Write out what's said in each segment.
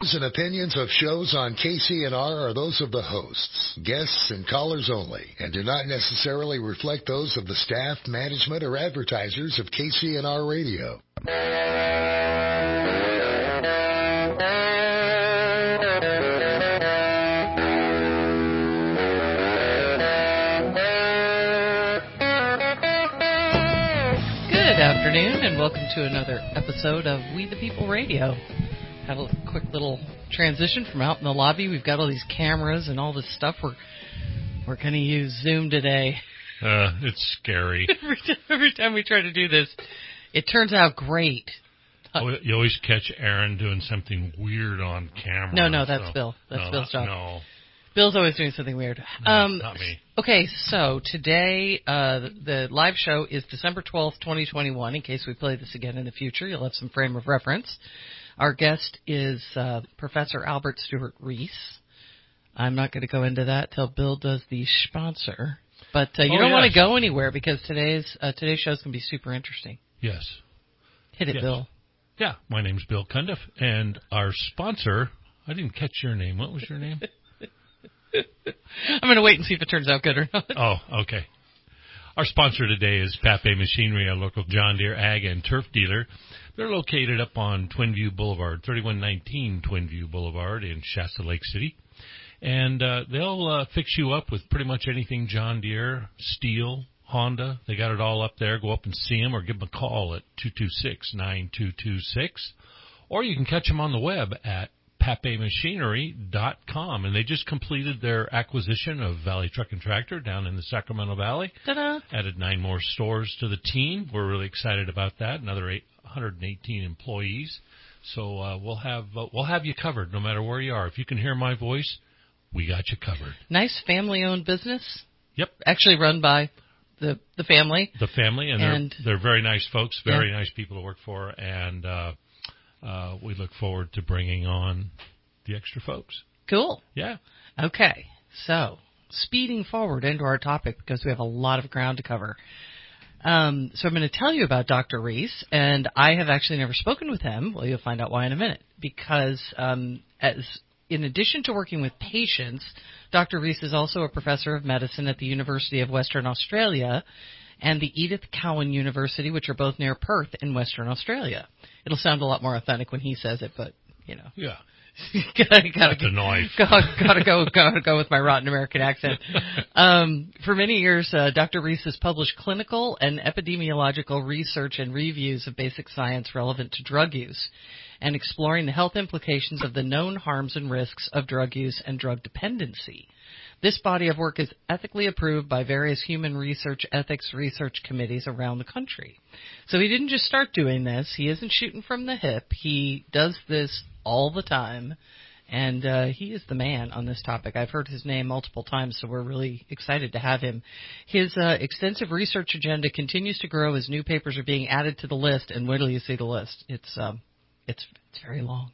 And opinions of shows on KCNR are those of the hosts, guests, and callers only, and do not necessarily reflect those of the staff, management, or advertisers of KCNR Radio. Good afternoon, and welcome to another episode of We the People Radio. Had a quick little transition from out in the lobby. We've got all these cameras and all this stuff. We're going to use Zoom today. It's scary. Every time we try to do this, it turns out great. You always catch Aaron doing something weird on camera. No, that's Bill. That's Bill's job. No. Bill's always doing something weird. No, not me. Okay, so today the live show is December 12th, 2021. In case we play this again in the future, you'll have some frame of reference. Our guest is Professor Albert Stewart Reese. I'm not going to go into that till Bill does the sponsor. But you don't want to go anywhere because today's show is going to be super interesting. Yes. Hit it, Bill. Yeah, my name's Bill Cundiff, and our sponsor, I didn't catch your name. What was your name? I'm going to wait and see if it turns out good or not. Oh, okay. Our sponsor today is Pape Machinery, a local John Deere ag and turf dealer. They're located up on Twinview Boulevard, 3119 Twinview Boulevard in Shasta Lake City. And they'll fix you up with pretty much anything John Deere, Steel, Honda. They got it all up there. Go up and see them or give them a call at 226-9226. Or you can catch them on the web at papemachinery.com. And they just completed their acquisition of Valley Truck and Tractor down in the Sacramento Valley. Ta-da! Added 9 more stores to the team. We're really excited about that. Another 118 employees. So we'll have you covered no matter where you are. If you can hear my voice, we got you covered. Nice family-owned business. Yep. Actually run by the family. The family, and they're very nice folks, very nice people to work for, and we look forward to bringing on the extra folks. Cool. Yeah. Okay. So, speeding forward into our topic because we have a lot of ground to cover. So I'm going to tell you about Dr. Reese, and I have actually never spoken with him. Well, you'll find out why in a minute. Because in addition to working with patients, Dr. Reese is also a professor of medicine at the University of Western Australia and the Edith Cowan University, which are both near Perth in Western Australia. It'll sound a lot more authentic when he says it, but, you know. Yeah. gotta go with my rotten American accent. For many years, Dr. Reese has published clinical and epidemiological research and reviews of basic science relevant to drug use and exploring the health implications of the known harms and risks of drug use and drug dependency. This body of work is ethically approved by various human research ethics research committees around the country. So he didn't just start doing this. He isn't shooting from the hip. He does this all the time, and he is the man on this topic. I've heard his name multiple times, so we're really excited to have him. His extensive research agenda continues to grow as new papers are being added to the list, and wait till you see the list. It's very long.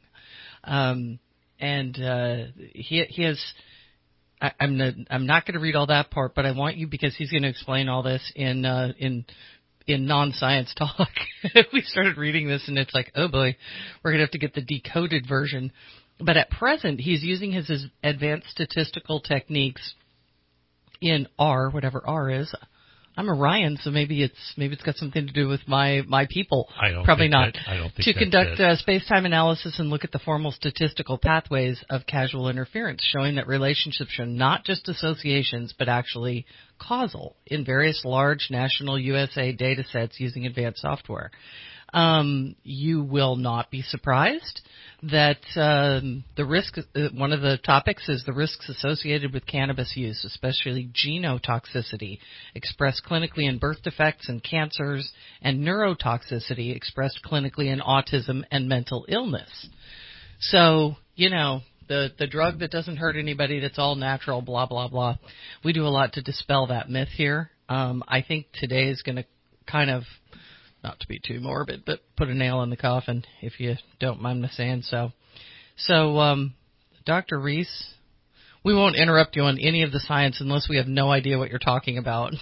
He has... I'm not going to read all that part, but I want you because he's going to explain all this in non-science talk. We started reading this, and it's like, oh boy, we're going to have to get the decoded version. But at present, he's using his advanced statistical techniques in R, whatever R is. I'm Orion, so maybe it's got something to do with my people. I don't Probably think not. I don't think to conduct space-time analysis and look at the formal statistical pathways of causal interference, showing that relationships are not just associations, but actually causal in various large national USA data sets using advanced software. You will not be surprised that the risk. One of the topics is the risks associated with cannabis use, especially genotoxicity, expressed clinically in birth defects and cancers, and neurotoxicity, expressed clinically in autism and mental illness. So, you know, the drug that doesn't hurt anybody, that's all natural, blah, blah, blah. We do a lot to dispel that myth here. I think today is going to kind of, not to be too morbid, but put a nail in the coffin, if you don't mind me saying so. So, Dr. Reese, we won't interrupt you on any of the science unless we have no idea what you're talking about.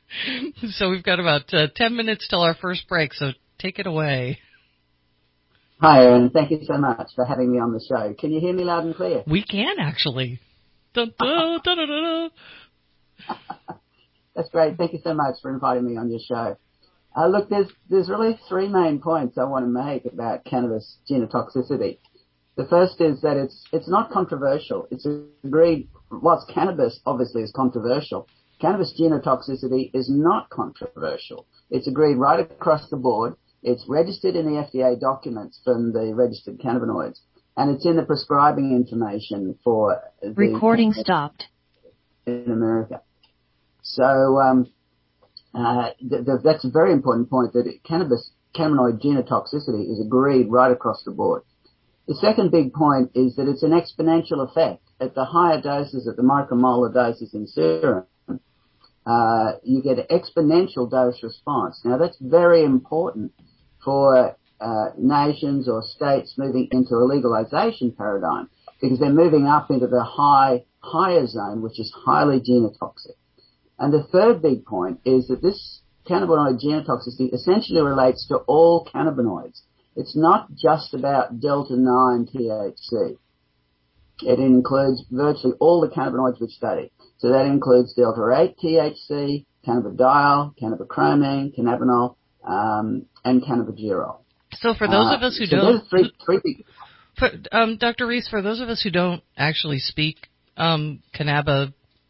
So we've got about 10 minutes till our first break, so take it away. Hi, Aaron. Thank you so much for having me on the show. Can you hear me loud and clear? We can actually. Dun, dun, dun, dun, dun. That's great. Thank you so much for inviting me on your show. Look, there's really three main points I want to make about cannabis genotoxicity. The first is that it's not controversial. It's agreed. Whilst cannabis obviously is controversial, cannabis genotoxicity is not controversial. It's agreed right across the board. It's registered in the FDA documents from the registered cannabinoids, and it's in the prescribing information for the recording stopped in America. So that's a very important point, that cannabis cannabinoid genotoxicity is agreed right across the board. The second big point is that it's an exponential effect. At the higher doses, at the micromolar doses in serum, you get an exponential dose response. Now, that's very important for nations or states moving into a legalization paradigm, because they're moving up into the higher zone, which is highly genotoxic. And the third big point is that this cannabinoid genotoxicity essentially relates to all cannabinoids. It's not just about delta-9 THC. It includes virtually all the cannabinoids we've studied. So that includes delta-8 THC, cannabidiol, cannabichromene, cannabinol, and cannabigerol. So for those of us who don't, three big... Dr. Reese, for those of us who don't actually speak cannabinous,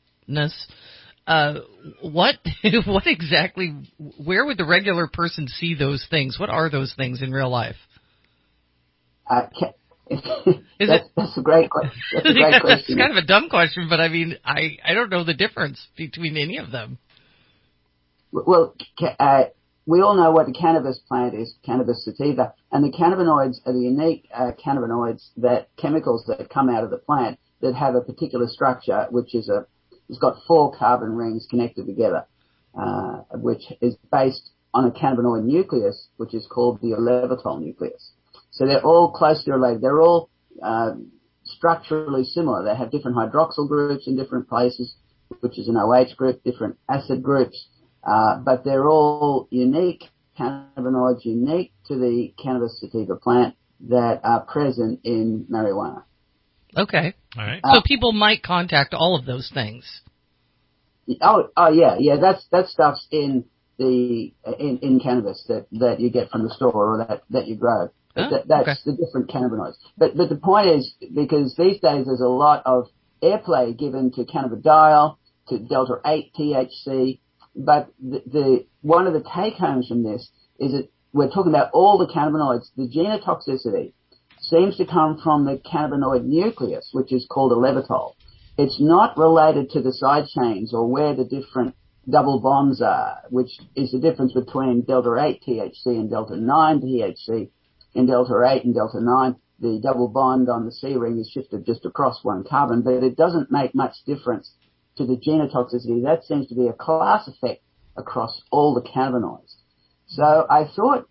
what exactly, where would the regular person see those things? What are those things in real life? That's a great question. That's a great question. That's kind of a dumb question, but I mean, I don't know the difference between any of them. Well, we all know what the cannabis plant is, cannabis sativa, and the cannabinoids are the unique cannabinoids, chemicals that come out of the plant that have a particular structure, which is it's got 4 carbon rings connected together, which is based on a cannabinoid nucleus, which is called the olevitol nucleus. So they're all closely related. They're all structurally similar. They have different hydroxyl groups in different places, which is an OH group, different acid groups, but they're all unique cannabinoids, unique to the cannabis sativa plant, that are present in marijuana. Okay. All right. So people might contact all of those things. Oh yeah. That stuff's in cannabis that you get from the store or that you grow. That's okay. The different cannabinoids. But the point is, because these days there's a lot of airplay given to cannabidiol, to delta-8 THC, but the one of the take-homes from this is that we're talking about all the cannabinoids. The genotoxicity seems to come from the cannabinoid nucleus, which is called olevitol. It's not related to the side chains or where the different double bonds are, which is the difference between delta-8 THC and delta-9 THC. In delta-8 and delta-9, the double bond on the C ring is shifted just across one carbon, but it doesn't make much difference to the genotoxicity. That seems to be a class effect across all the cannabinoids. So I thought,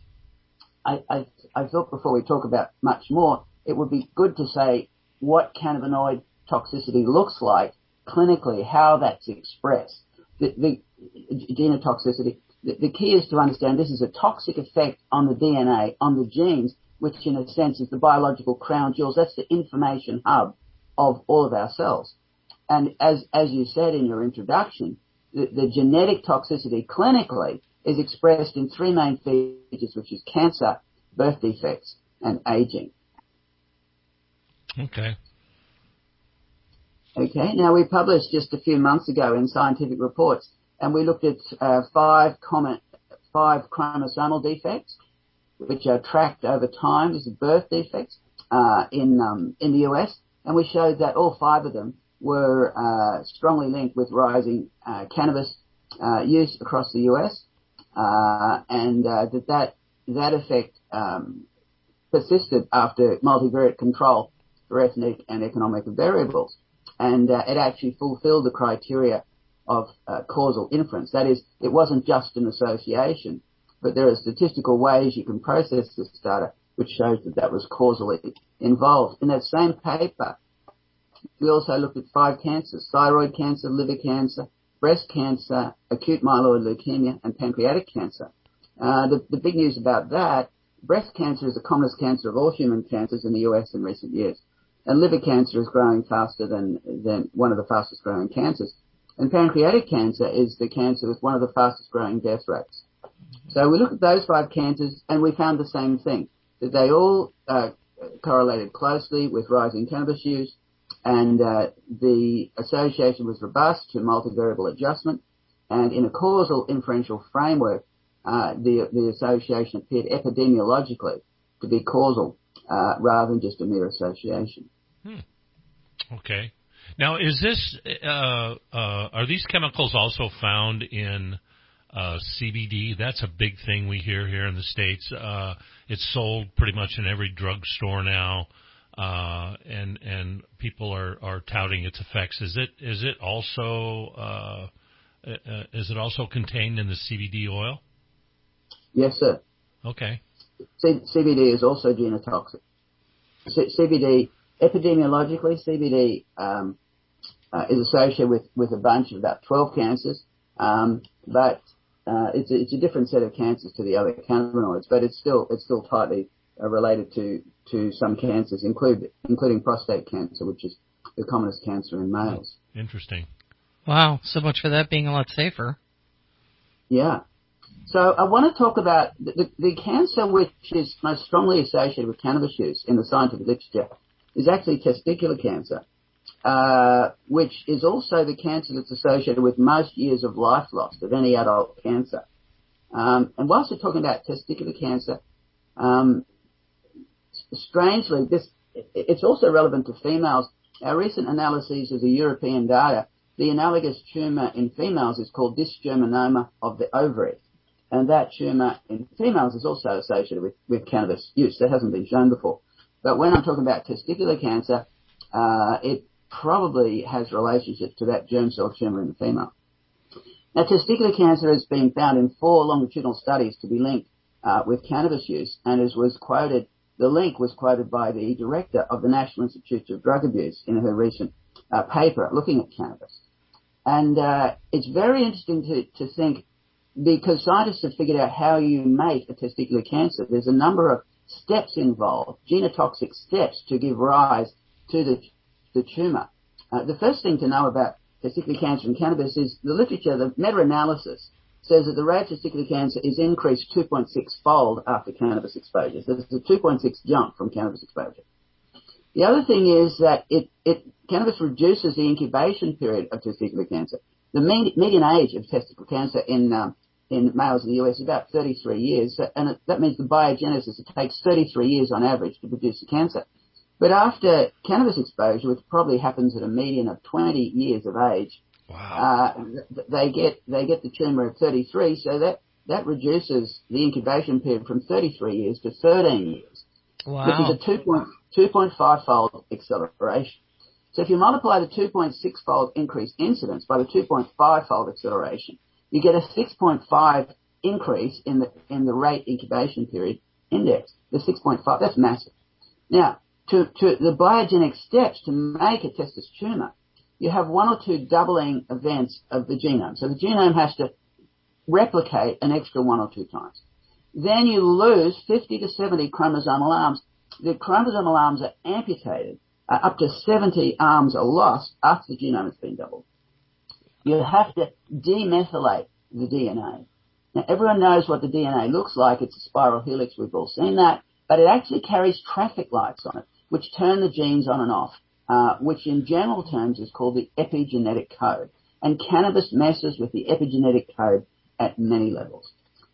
I thought before we talk about much more, it would be good to say what cannabinoid toxicity looks like clinically, how that's expressed. The genotoxicity. The key is to understand this is a toxic effect on the DNA, on the genes, which in a sense is the biological crown jewels. That's the information hub of all of our cells. And as you said in your introduction, the genetic toxicity clinically is expressed in 3 main features, which is cancer, birth defects, and aging. Okay. Now we published just a few months ago in Scientific Reports, and we looked at 5 chromosomal defects, which are tracked over time as birth defects in the US, and we showed that all 5 of them were strongly linked with rising cannabis use across the US, and that effect persisted after multivariate control for ethnic and economic variables, and it actually fulfilled the criteria of causal inference. That is, it wasn't just an association, but there are statistical ways you can process this data which shows that was causally involved. In that same paper, we also looked at 5 cancers: thyroid cancer, liver cancer, breast cancer, acute myeloid leukemia, and pancreatic cancer. The big news about that breast cancer is the commonest cancer of all human cancers in the US in recent years. And liver cancer is growing faster than one of the fastest growing cancers. And pancreatic cancer is the cancer with one of the fastest growing death rates. So we looked at those 5 cancers and we found the same thing, that they all correlated closely with rising cannabis use, and the association was robust to multivariable adjustment, and in a causal inferential framework, the association appeared epidemiologically to be causal rather than just a mere association. Okay. Now, is this are these chemicals also found in CBD? That's a big thing we hear here in the States. It's sold pretty much in every drugstore now, and people are touting its effects. Is it also contained in the CBD oil? Yes, sir. Okay. CBD is also genotoxic. CBD, epidemiologically, CBD is associated with a bunch of about 12 cancers, but it's a different set of cancers to the other cannabinoids, but it's still tightly related to some cancers, including prostate cancer, which is the commonest cancer in males. Interesting. Wow, so much for that being a lot safer. Yeah. So I want to talk about the cancer which is most strongly associated with cannabis use in the scientific literature is actually testicular cancer, which is also the cancer that's associated with most years of life lost of any adult cancer. And whilst we're talking about testicular cancer, strangely, it's also relevant to females. Our recent analyses of the European data, the analogous tumour in females is called dysgerminoma of the ovary. And that tumour in females is also associated with cannabis use. That hasn't been shown before. But when I'm talking about testicular cancer, it probably has relationships to that germ cell tumour in the female. Now, testicular cancer has been found in 4 longitudinal studies to be linked with cannabis use, and as was quoted, the link was quoted by the director of the National Institute of Drug Abuse in her recent paper looking at cannabis. And it's very interesting to think, because scientists have figured out how you make a testicular cancer. There's a number of steps involved, genotoxic steps, to give rise to the tumour. The first thing to know about testicular cancer and cannabis is the literature, the meta-analysis, says that the rate of testicular cancer is increased 2.6-fold after cannabis exposure. So there's a 2.6 jump from cannabis exposure. The other thing is that cannabis reduces the incubation period of testicular cancer. The median age of testicular cancer in males in the US is about 33 years, and that means the biogenesis, it takes 33 years on average to produce the cancer. But after cannabis exposure, which probably happens at a median of 20 years of age, wow. They get the tumour at 33, so that reduces the incubation period from 33 years to 13 years, wow. which is a 2.5-fold acceleration. So if you multiply the 2.6-fold increased incidence by the 2.5-fold acceleration, you get a 6.5 increase in the rate incubation period index. The 6.5, that's massive. Now, to the biogenic steps to make a testis tumour, you have 1 or 2 doubling events of the genome. So the genome has to replicate an extra 1 or 2 times. Then you lose 50 to 70 chromosomal arms. The chromosomal arms are amputated. Up to 70 arms are lost after the genome has been doubled. You have to demethylate the DNA. Now, everyone knows what the DNA looks like. It's a spiral helix. We've all seen that. But it actually carries traffic lights on it, which turn the genes on and off, which in general terms is called the epigenetic code. And cannabis messes with the epigenetic code at many levels.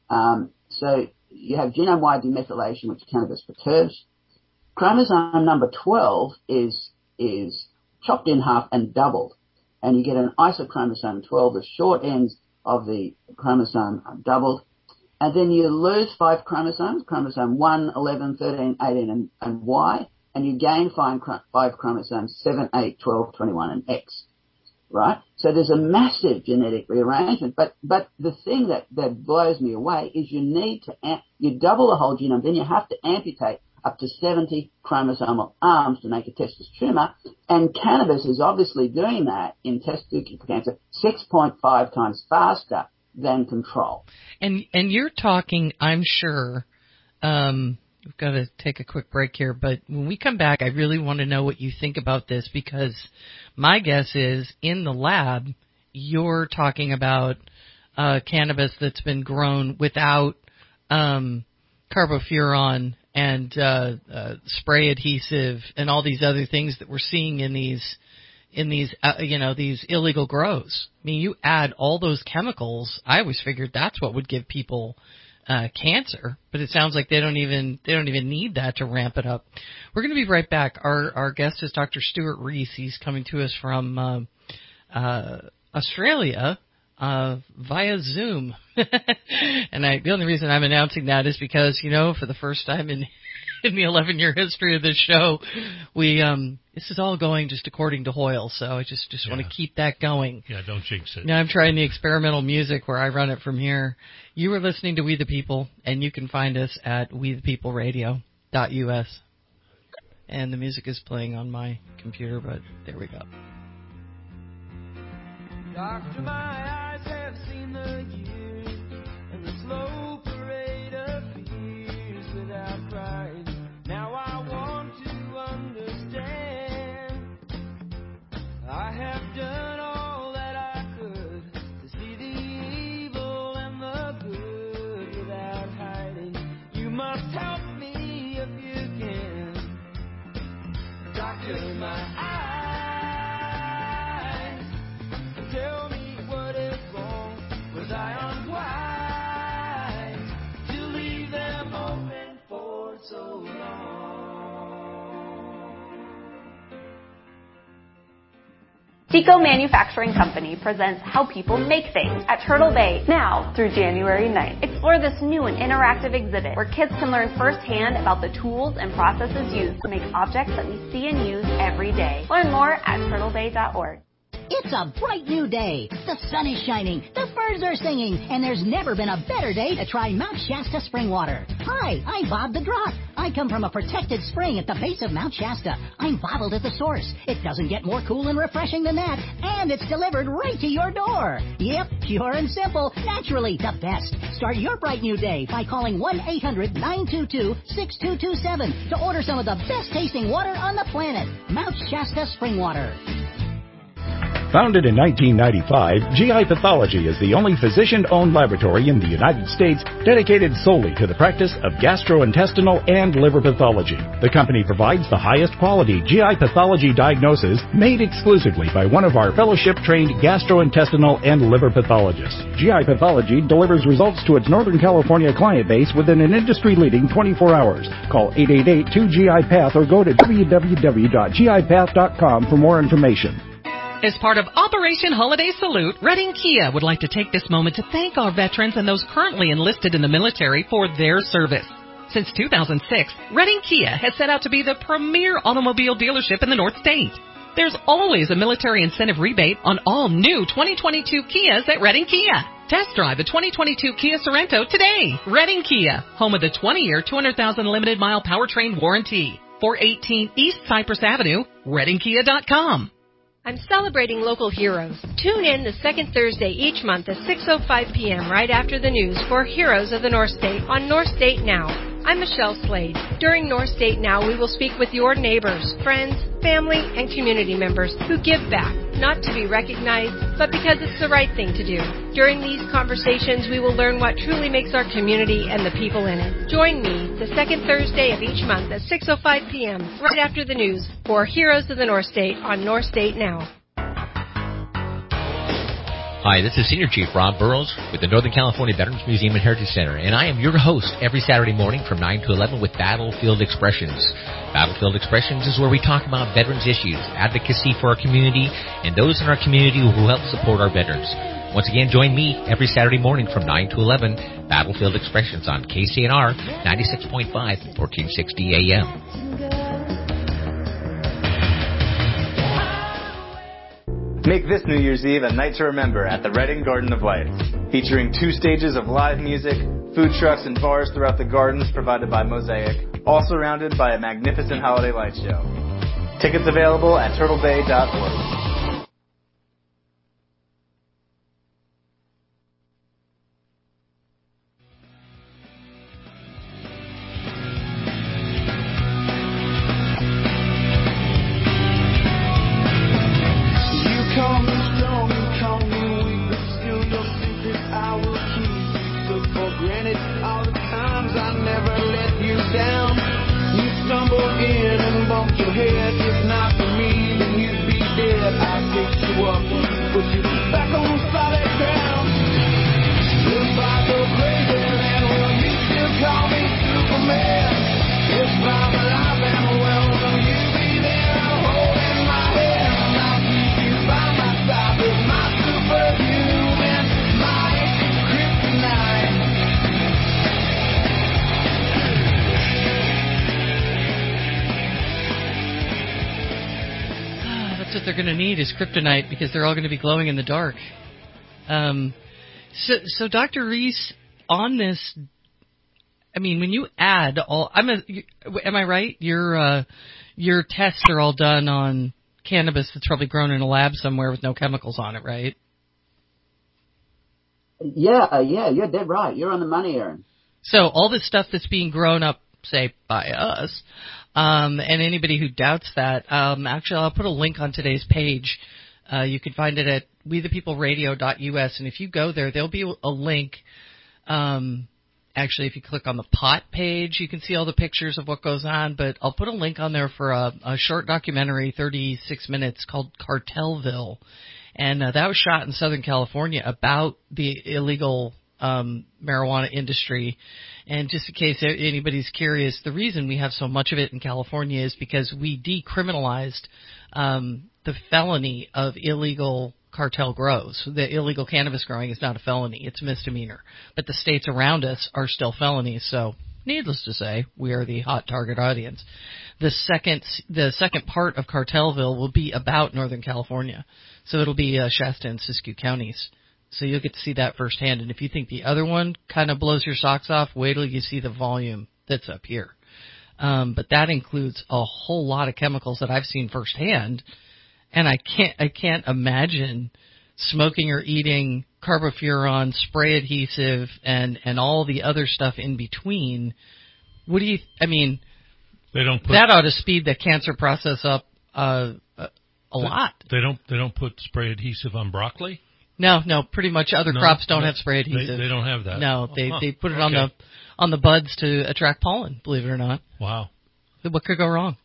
So you have genome-wide demethylation, which cannabis perturbs. Chromosome number 12 is chopped in half and doubled, and you get an isochromosome 12. The short ends of the chromosome are doubled, and then you lose 5 chromosomes, chromosome 1, 11, 13, 18, and Y, and you gain 5 chromosomes, 7, 8, 12, 21, and X, right? So there's a massive genetic rearrangement, but the thing that blows me away is you double the whole genome, then you have to amputate up to 70 chromosomal arms to make a testis tumour, and cannabis is obviously doing that in testicular cancer 6.5 times faster than control. And you're talking, I'm sure, We've got to take a quick break here, but when we come back, I really want to know what you think about this, because my guess is in the lab, you're talking about cannabis that's been grown without carbofuran and spray adhesive and all these other things that we're seeing in these these illegal grows. I mean, you add all those chemicals. I always figured that's what would give people cancer, but it sounds like they don't even need that to ramp it up. We're going to be right back. Our guest is Dr. Stuart Reese. He's coming to us from Australia via Zoom. And the only reason I'm announcing that is because, for the first time in the 11-year history of this show, this is all going just according to Hoyle, so I just want to keep that going. Yeah, don't jinx it. Now I'm trying the experimental music where I run it from here. You are listening to We the People, and you can find us at wethepeopleradio.us. And the music is playing on my computer, but there we go. Doctor, my eyes have seen the years and the slow parade of fears without pride. Now I want to understand. I have done all that I could to see the evil and the good without hiding. You must help me if you can. Doctor, my eyes, tell me what is wrong. Was I unwise to leave them open for so long? Tico Manufacturing Company presents How People Make Things at Turtle Bay now through January 9th. Explore this new and interactive exhibit where kids can learn firsthand about the tools and processes used to make objects that we see and use every day. Learn more at turtlebay.org. It's a bright new day. The sun is shining, the birds are singing, and there's never been a better day to try Mount Shasta spring water. Hi, I'm Bob the Drop. I come from a protected spring at the base of Mount Shasta. I'm bottled at the source. It doesn't get more cool and refreshing than that, and it's delivered right to your door. Yep, pure and simple, naturally the best. Start your bright new day by calling 1-800-922-6227 to order some of the best tasting water on the planet. Mount Shasta spring water. Founded in 1995, GI Pathology is the only physician-owned laboratory in the United States dedicated solely to the practice of gastrointestinal and liver pathology. The company provides the highest quality GI pathology diagnosis made exclusively by one of our fellowship-trained gastrointestinal and liver pathologists. GI Pathology delivers results to its Northern California client base within an industry-leading 24 hours. Call 888-2GI-PATH or go to www.gipath.com for more information. As part of Operation Holiday Salute, Redding Kia would like to take this moment to thank our veterans and those currently enlisted in the military for their service. Since 2006, Redding Kia has set out to be the premier automobile dealership in the North State. There's always a military incentive rebate on all new 2022 Kias at Redding Kia. Test drive a 2022 Kia Sorento today. Redding Kia, home of the 20-year, 200,000 limited-mile powertrain warranty. 418 East Cypress Avenue, ReddingKia.com. I'm celebrating local heroes. Tune in the second Thursday each month at 6:05 p.m. right after the news for Heroes of the North State on North State Now. I'm Michelle Slade. During North State Now, we will speak with your neighbors, friends, family, and community members who give back, not to be recognized, but because it's the right thing to do. During these conversations, we will learn what truly makes our community and the people in it. Join me the second Thursday of each month at 6:05 p.m. right after the news for Heroes of the North State on North State Now. Hi, this is Senior Chief Rob Burrows with the Northern California Veterans Museum and Heritage Center, and I am your host every Saturday morning from 9 to 11 with Battlefield Expressions. Battlefield Expressions is where we talk about veterans issues, advocacy for our community, and those in our community who help support our veterans. Once again, join me every Saturday morning from 9 to 11, Battlefield Expressions on KCNR 96.5, 1460 AM. Make this New Year's Eve a night to remember at the Redding Garden of Lights, featuring 2 stages of live music, food trucks and bars throughout the gardens provided by Mosaic, all surrounded by a magnificent holiday light show. Tickets available at turtlebay.org. that's what they're going to need is kryptonite because they're all going to be glowing in the dark. So Dr. Reese, on this, I mean, when you add all, am I right? Your tests are all done on cannabis that's probably grown in a lab somewhere with no chemicals on it, right? Yeah, you're dead right. You're on the money, Aaron. So all this stuff that's being grown up, say, by us, and anybody who doubts that, actually I'll put a link on today's page. You can find it at wethepeopleradio.us, and if you go there, there'll be a link. Actually, if you click on the pot page, you can see all the pictures of what goes on, but I'll put a link on there for a short documentary, 36 minutes, called Cartelville. And that was shot in Southern California about the illegal marijuana industry. And just in case anybody's curious, the reason we have so much of it in California is because we decriminalized the felony of illegal cartel grows. The illegal cannabis growing is not a felony. It's a misdemeanor. But the states around us are still felonies. So needless to say, we are the hot target audience. The second part of Cartelville will be about Northern California. So it'll be Shasta and Siskiyou counties. So you'll get to see that firsthand. And if you think the other one kind of blows your socks off, wait till you see the volume that's up here. But that includes a whole lot of chemicals that I've seen firsthand. And I can't imagine smoking or eating carbofuran, spray adhesive, and all the other stuff in between. They don't put, that ought to speed the cancer process up a lot. They don't put spray adhesive on broccoli? No, pretty much other crops don't have spray adhesive. They don't have that. No, they put it on the buds to attract pollen, believe it or not. Wow. What could go wrong?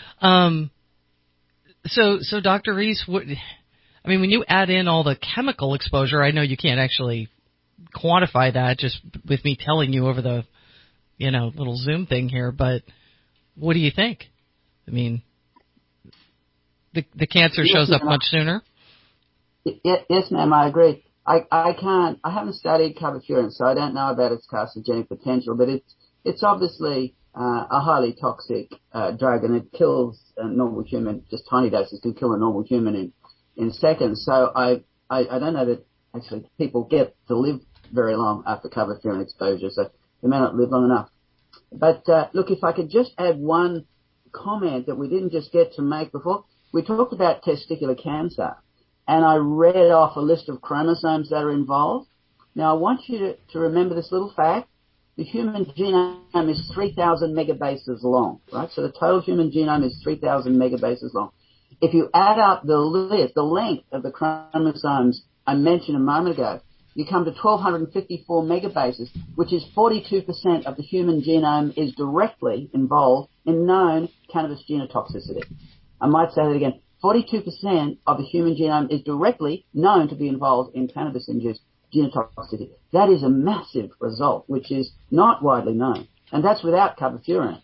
So Dr. Reese, when you add in all the chemical exposure, I know you can't actually quantify that just with me telling you over the, little Zoom thing here, but what do you think? I mean, the cancer shows up much sooner? Yes, ma'am, I agree. I haven't studied carbofuran, so I don't know about its carcinogenic potential, but it's obviously a highly toxic drug, and it kills a normal human. Just tiny doses can kill a normal human in seconds. So I don't know that actually people get to live very long after carbofuran exposure, so they may not live long enough. But look, if I could just add one comment that we didn't just get to make before. We talked about testicular cancer, and I read off a list of chromosomes that are involved. Now, I want you to remember this little fact. The human genome is 3,000 megabases long, right? So the total human genome is 3,000 megabases long. If you add up the length of the chromosomes I mentioned a moment ago, you come to 1,254 megabases, which is 42% of the human genome is directly involved in known cannabis genotoxicity. I might say that again. 42% of the human genome is directly known to be involved in cannabis-induced genotoxicity. That is a massive result, which is not widely known. And that's without carbofuran.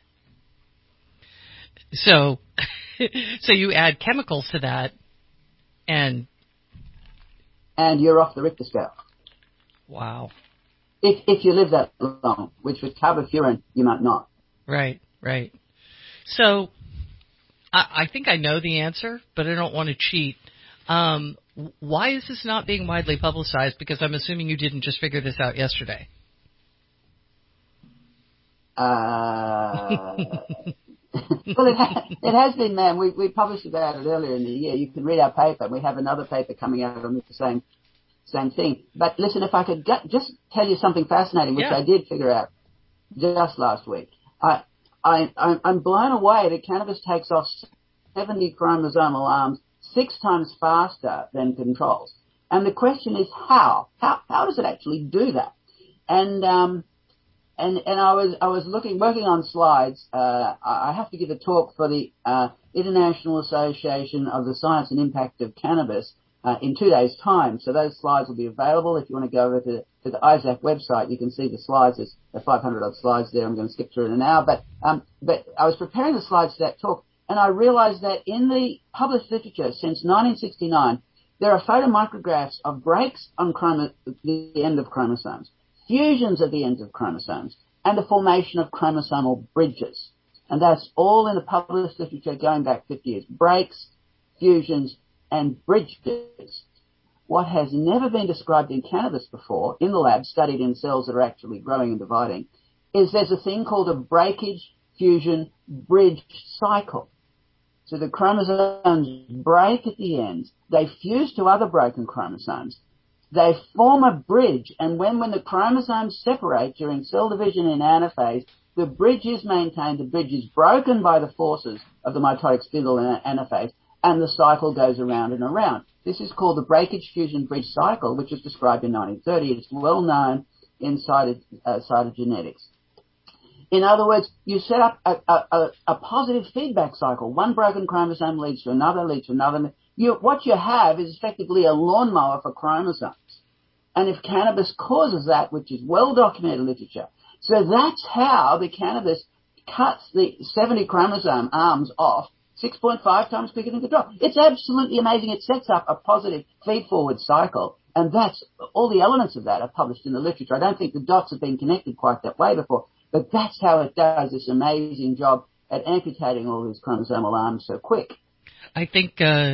So you add chemicals to that, and you're off the Richter scale. Wow. If you live that long, which with carbofuran you might not. Right. So I think I know the answer, but I don't want to cheat. Why is this not being widely publicized? Because I'm assuming you didn't just figure this out yesterday. Well, it has been, ma'am. We published about it earlier in the year. You can read our paper. We have another paper coming out on the same thing. But listen, if I could just tell you something fascinating, which I did figure out just last week. I'm blown away that cannabis takes off 70 chromosomal arms 6 times faster than controls. And the question is how? How does it actually do that? And I was working on slides. I have to give a talk for the International Association of the Science and Impact of Cannabis in 2 days' time. So those slides will be available. If you want to go over to the ISAC website, you can see the slides. There's 500 odd slides there. I'm going to skip through it in an hour. But I was preparing the slides for that talk, and I realized that in the published literature since 1969, there are photomicrographs of breaks on the end of chromosomes, fusions at the ends of chromosomes, and the formation of chromosomal bridges. And that's all in the published literature going back 50 years. Breaks, fusions, and bridges. What has never been described in cannabis before, in the lab, studied in cells that are actually growing and dividing, is there's a thing called a breakage, fusion, bridge cycle. So the chromosomes break at the ends, they fuse to other broken chromosomes, they form a bridge, and when the chromosomes separate during cell division in anaphase, the bridge is maintained, the bridge is broken by the forces of the mitotic spindle in anaphase, and the cycle goes around and around. This is called the breakage fusion bridge cycle, which was described in 1930. It's well known in cytogenetics. In other words, you set up a positive feedback cycle. One broken chromosome leads to another, What you have is effectively a lawnmower for chromosomes. And if cannabis causes that, which is well documented in literature, so that's how the cannabis cuts the 70 chromosome arms off 6.5 times quicker than the drop. It's absolutely amazing. It sets up a positive feed-forward cycle, and that's all the elements of that are published in the literature. I don't think the dots have been connected quite that way before, but that's how it does this amazing job at amputating all these chromosomal arms so quick. I think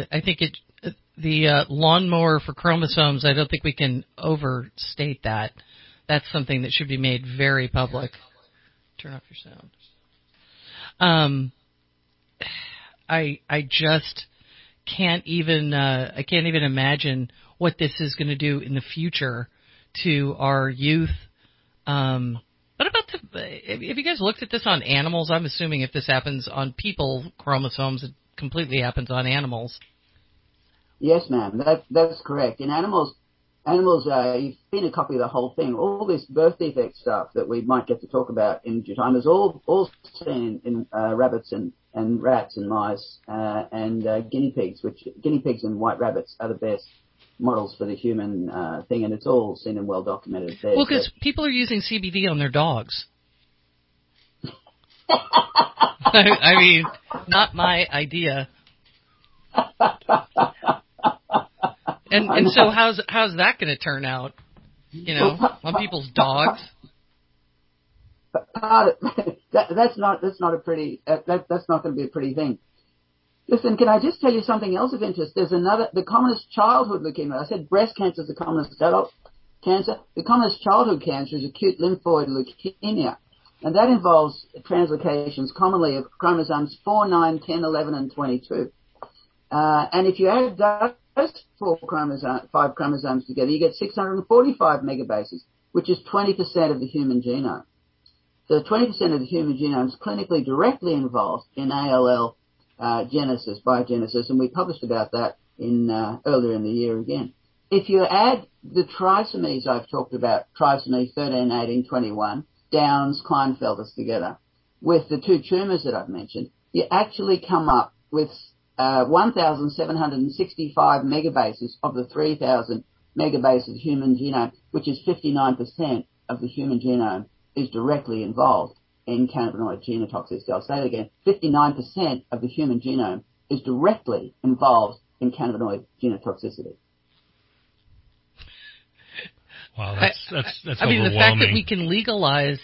the lawnmower for chromosomes, I don't think we can overstate that. That's something that should be made very public. Turn off your sound. I just can't even imagine what this is going to do in the future to our youth. What about have you guys looked at this on animals? I'm assuming if this happens on people chromosomes, it completely happens on animals. Yes, ma'am. That's correct. In animals, you've seen a copy of the whole thing. All this birth defect stuff that we might get to talk about in due time is all seen in rabbits and rats and mice and guinea pigs and white rabbits are the best models for the human thing, and it's all seen and well documented there. Well, because people are using CBD on their dogs. I mean, not my idea. And so how's that going to turn out? You know, on people's dogs. That's not going to be a pretty thing. Listen, can I just tell you something else of interest? There's the commonest childhood leukemia. I said breast cancer is the commonest adult cancer. The commonest childhood cancer is acute lymphoid leukemia. And that involves translocations commonly of chromosomes 4, 9, 10, 11, and 22. And if you add those 5 chromosomes together, you get 645 megabases, which is 20% of the human genome. So 20% of the human genome is clinically directly involved in ALL biogenesis, and we published about that earlier in the year again. If you add the trisomies I've talked about, trisomy 13, 18, 21, Downs, Klinefelters together, with the 2 tumors that I've mentioned, you actually come up with 1,765 megabases of the 3,000 megabases of the human genome, which is 59% of the human genome is directly involved in cannabinoid genotoxicity. I'll say it again, 59% of the human genome is directly involved in cannabinoid genotoxicity. Wow, that's I mean, overwhelming. the fact that we can legalize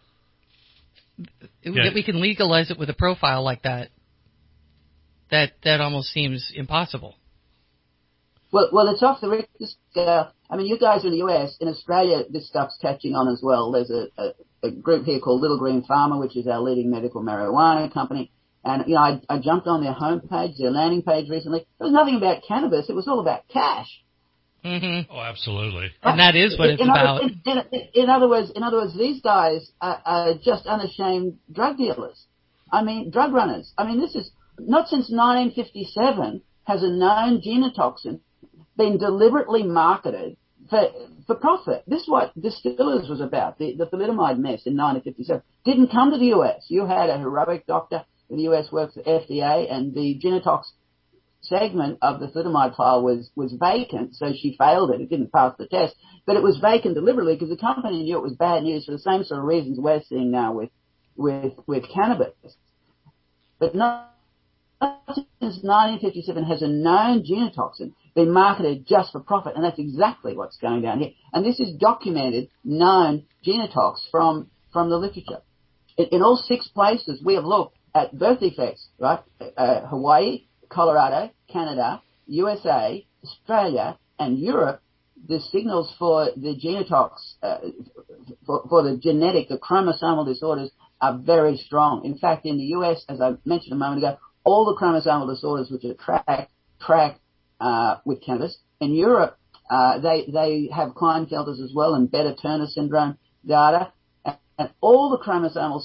it with a profile like that almost seems impossible. Well, it's off the Richter scale. I mean, you guys are in the US. In Australia, this stuff's catching on as well. There's a group here called Little Green Pharma, which is our leading medical marijuana company. And, you know, I jumped on their homepage, their landing page recently. There was nothing about cannabis. It was all about cash. Mm-hmm. Oh, absolutely. And that is what it's about. In other words, these guys are just unashamed drug dealers. I mean, drug runners. I mean, this is not since 1957 has a known genotoxin been deliberately marketed for profit. This is what Distillers was about. The thalidomide mess in 1957 didn't come to the US. You had a heroic doctor in the US works at FDA, and the genotox segment of the thalidomide trial was vacant, so she failed it. It didn't pass the test, but it was vacant deliberately because the company knew it was bad news for the same sort of reasons we're seeing now with cannabis. But not since 1957 has a known genotoxin been marketed just for profit, and that's exactly what's going down here. And this is documented, known genotox from the literature. In all 6 places we have looked at birth defects, right? Hawaii, Colorado, Canada, USA, Australia, and Europe, the signals for the genotox, for the genetic, the chromosomal disorders are very strong. In fact, in the US, as I mentioned a moment ago, all the chromosomal disorders which are tracked with cannabis. In Europe, they have Klinefelters as well and Beta-Turner syndrome data. And all the chromosomal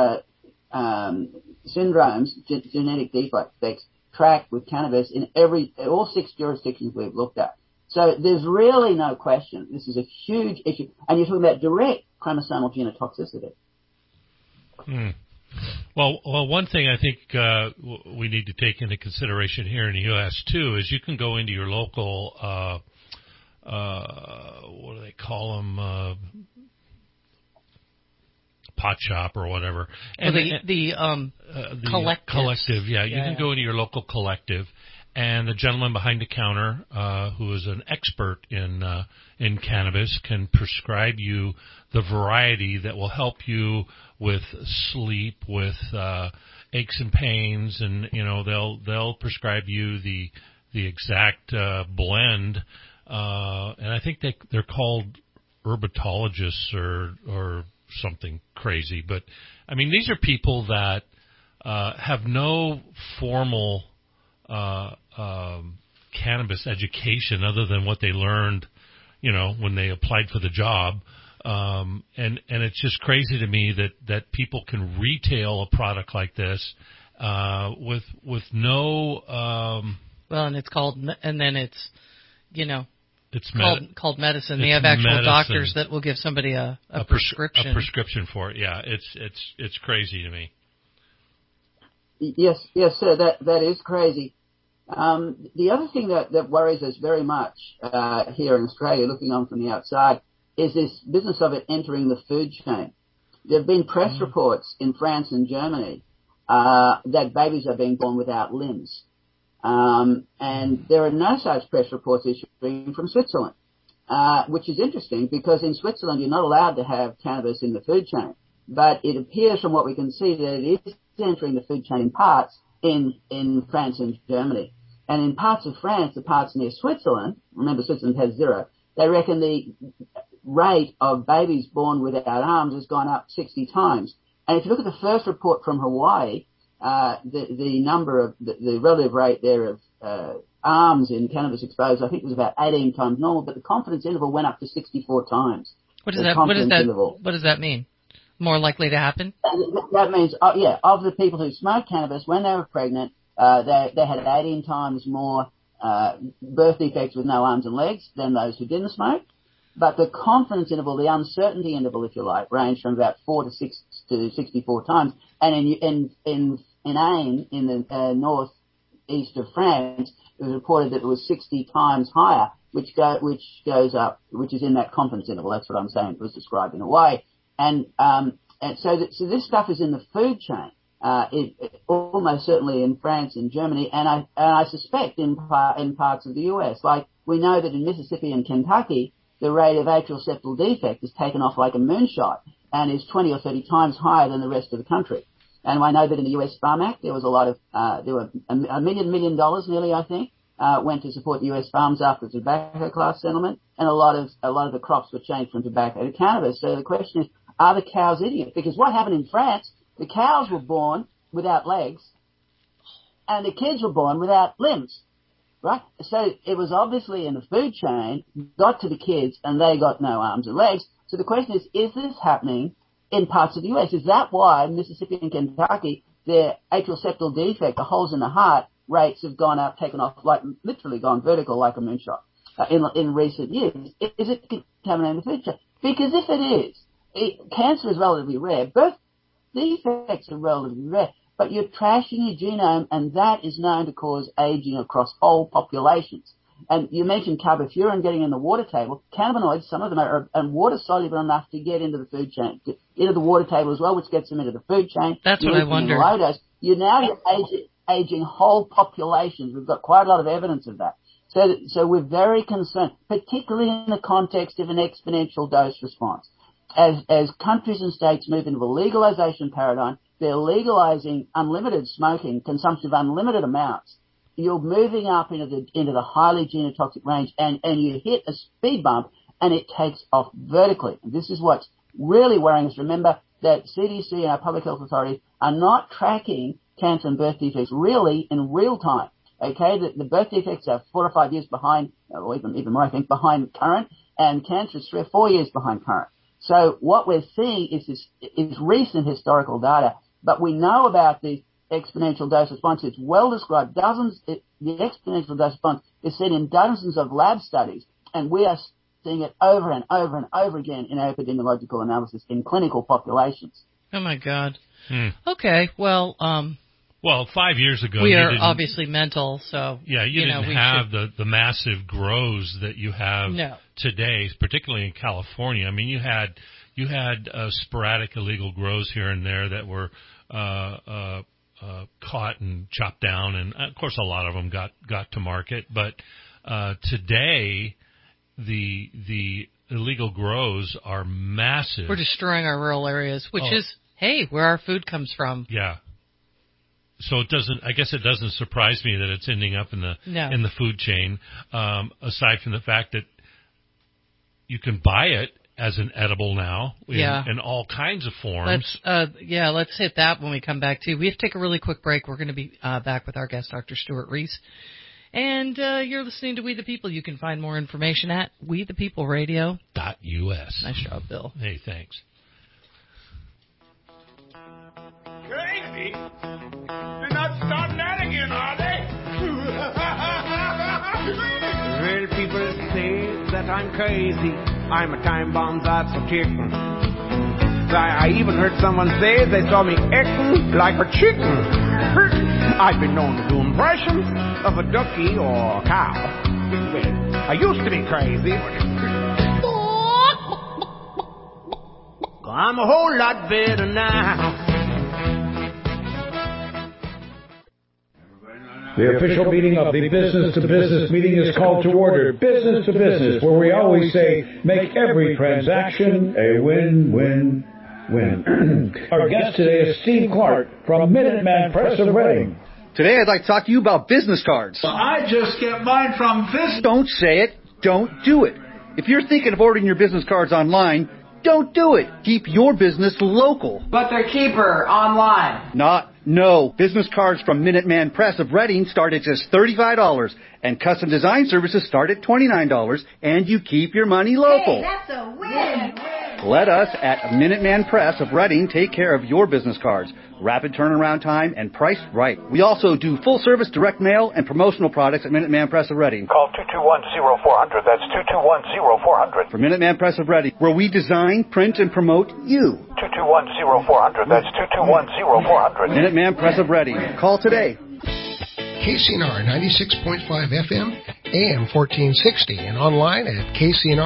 syndromes, genetic defects, tracked with cannabis in all 6 jurisdictions we've looked at. So there's really no question. This is a huge issue. And you're talking about direct chromosomal genotoxicity. Well, one thing I think we need to take into consideration here in the U.S. too is you can go into your local, what do they call them, pot shop or whatever. And the collective, yeah. You can go into your local collective, and the gentleman behind the counter, who is an expert in cannabis, can prescribe you the variety that will help you with sleep, with aches and pains, and they'll prescribe you the exact blend. And I think they're called herbatologists or something crazy. But I mean, these are people that have no formal cannabis education other than what they learned, when they applied for the job. And it's just crazy to me that people can retail a product like this with no. And it's called, and then it's, it's called medicine. They have actual doctors that will give somebody a prescription. A prescription for it. Yeah, it's crazy to me. Yes, sir. That is crazy. The other thing that worries us very much here in Australia, looking on from the outside, is this business of it entering the food chain. There have been press reports in France and Germany that babies are being born without limbs. And there are no such press reports issuing from Switzerland, which is interesting because in Switzerland you're not allowed to have cannabis in the food chain. But it appears from what we can see that it is entering the food chain in parts in France and Germany. And in parts of France, the parts near Switzerland, remember Switzerland has 0, they reckon the rate of babies born without arms has gone up 60 times. And if you look at the first report from Hawaii, the number of the relative rate there of arms in cannabis exposed, I think was about 18 times normal, but the confidence interval went up to 64 times. What does that mean? More likely to happen? That means, of the people who smoked cannabis when they were pregnant, they had 18 times more birth defects with no arms and legs than those who didn't smoke. But the confidence interval, the uncertainty interval, if you like, ranged from about 4 to 6 to 64 times. And in Ain, in the northeast of France, it was reported that it was 60 times higher, which goes up, which is in that confidence interval. That's what I'm saying. It was described in a way. And so this stuff is in the food chain, almost certainly in France and Germany, and I suspect in parts of the US. Like, we know that in Mississippi and Kentucky, the rate of atrial septal defect is taken off like a moonshot and is 20 or 30 times higher than the rest of the country. And I know that in the US Farm Act, there was a lot of, there were $1 million nearly, I think, went to support US farms after the tobacco class settlement, and a lot of the crops were changed from tobacco to cannabis. So the question is, are the cows eating it? Because what happened in France, the cows were born without legs, and the kids were born without limbs, right? So it was obviously in the food chain, got to the kids, and they got no arms and legs. So the question is this happening in parts of the US? Is that why Mississippi and Kentucky, their atrial septal defect, the holes in the heart, rates have gone up, taken off, like literally gone vertical like a moonshot in recent years? Is it contaminating the food chain? Because if it is, cancer is relatively rare. Birth defects are relatively rare. But you're trashing your genome, and that is known to cause aging across whole populations. And you mentioned carbofuran getting in the water table. Cannabinoids, some of them are water soluble enough to get into the food chain, into the water table as well, which gets them into the food chain. That's what I wonder. Low dose. You're aging whole populations. We've got quite a lot of evidence of that. So we're very concerned, particularly in the context of an exponential dose response. As countries and states move into the legalization paradigm, they're legalizing unlimited smoking, consumption of unlimited amounts. you're moving up into the highly genotoxic range, and you hit a speed bump, and it takes off vertically. And this is what's really worrying us. Remember that CDC and our public health authorities are not tracking cancer and birth defects really in real time. Okay, the birth defects are 4 or 5 years behind, or even more, I think, behind current, and cancer is 3 or 4 years behind current. So what we're seeing is recent historical data, but we know about the exponential dose response. It's well described. The exponential dose response is seen in dozens of lab studies, and we are seeing it over and over and over again in epidemiological analysis in clinical populations. Oh my God. Okay, well, 5 years ago, we are obviously mental, so you didn't have the massive grows that you have today, particularly in California. I mean, you had sporadic illegal grows here and there that were caught and chopped down, and of course, a lot of them got to market. But today, the illegal grows are massive. We're destroying our rural areas, which is where our food comes from. Yeah. So it doesn't surprise me that it's ending up in the food chain. Aside from the fact that you can buy it as an edible now in all kinds of forms. Let's hit that when we come back too. We have to take a really quick break. We're going to be back with our guest, Dr. Stuart Reese. And you're listening to We the People. You can find more information at WeThePeopleRadio.us. Nice job, Bill. Hey, thanks. Crazy? They're not starting that again, are they? Well, people say that I'm crazy. I'm a time bomb, that's a chicken. I even heard someone say they saw me acting like a chicken. I've been known to do impressions of a ducky or a cow. Well, I used to be crazy. I'm a whole lot better now. The official meeting of the Business to Business meeting is called to order. Business to Business, where we always say, make every transaction a win-win-win. Our guest today is Steve Clark from Minuteman Press of Reading. Today I'd like to talk to you about business cards. Well, I just get mine from this. Don't say it. Don't do it. If you're thinking of ordering your business cards online, don't do it. Keep your business local. But they're cheaper online. No. Business cards from Minuteman Press of Reading start at just $35, and custom design services start at $29, and you keep your money local. Hey, that's a win. Let us at Minuteman Press of Reading take care of your business cards. Rapid turnaround time and priced right. We also do full-service direct mail and promotional products at Minuteman Press of Reading. Call 221-0400. That's 221-0400. For Minuteman Press of Reading, where we design, print, and promote you. 221-0400. That's 221-0400. Minuteman Press of Reading. Call today. KCNR 96.5 FM, AM 1460, and online at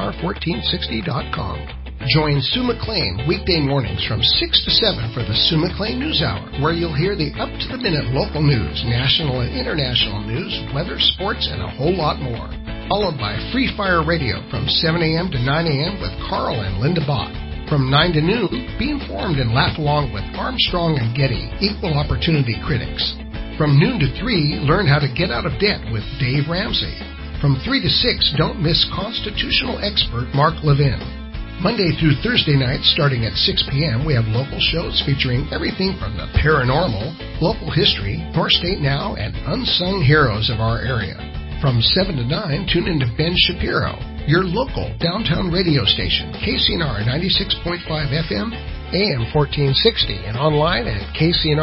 kcnr1460.com. Join Sue McLean weekday mornings from 6 to 7 for the Sue McLean News Hour, where you'll hear the up-to-the-minute local news, national and international news, weather, sports, and a whole lot more. Followed by Free Fire Radio from 7 a.m. to 9 a.m. with Carl and Linda Bach. From 9 to noon, be informed and laugh along with Armstrong and Getty, equal opportunity critics. From noon to 3, learn how to get out of debt with Dave Ramsey. From 3 to 6, don't miss constitutional expert Mark Levin. Monday through Thursday nights, starting at 6 p.m., we have local shows featuring everything from the paranormal, local history, North State Now, and unsung heroes of our area. From 7 to 9, tune into Ben Shapiro, your local downtown radio station, KCNR 96.5 FM, AM 1460, and online at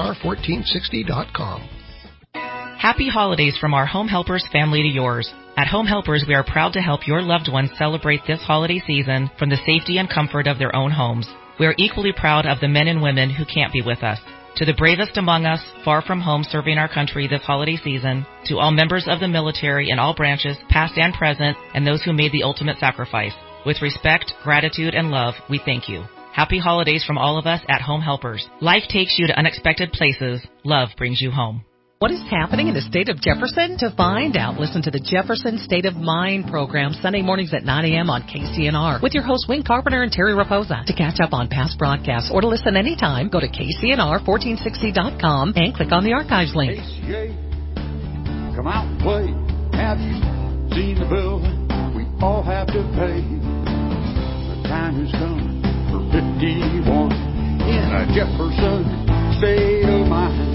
kcnr1460.com. Happy holidays from our Home Helpers family to yours. At Home Helpers, we are proud to help your loved ones celebrate this holiday season from the safety and comfort of their own homes. We are equally proud of the men and women who can't be with us. To the bravest among us, far from home serving our country this holiday season, to all members of the military in all branches, past and present, and those who made the ultimate sacrifice. With respect, gratitude, and love, we thank you. Happy holidays from all of us at Home Helpers. Life takes you to unexpected places. Love brings you home. What is happening in the state of Jefferson? To find out, listen to the Jefferson State of Mind program Sunday mornings at 9 a.m. on KCNR with your hosts Wayne Carpenter and Terry Raposa. To catch up on past broadcasts or to listen anytime, go to KCNR1460.com and click on the archives link. ACA, come out. play. Have you seen the bill we all have to pay? The time has come for 51 in a Jefferson state of mind.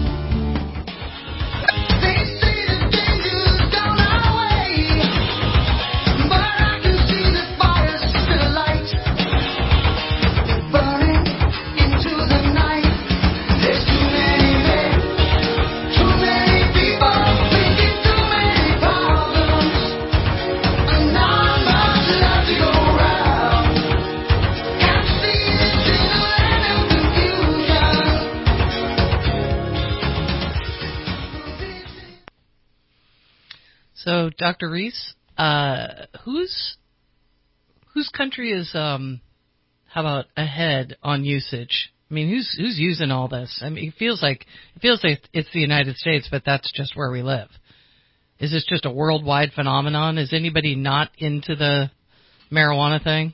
So, Dr. Reese, whose country is how about ahead on usage? I mean, who's using all this? I mean, it feels like it's the United States, but that's just where we live. Is this just a worldwide phenomenon? Is anybody not into the marijuana thing?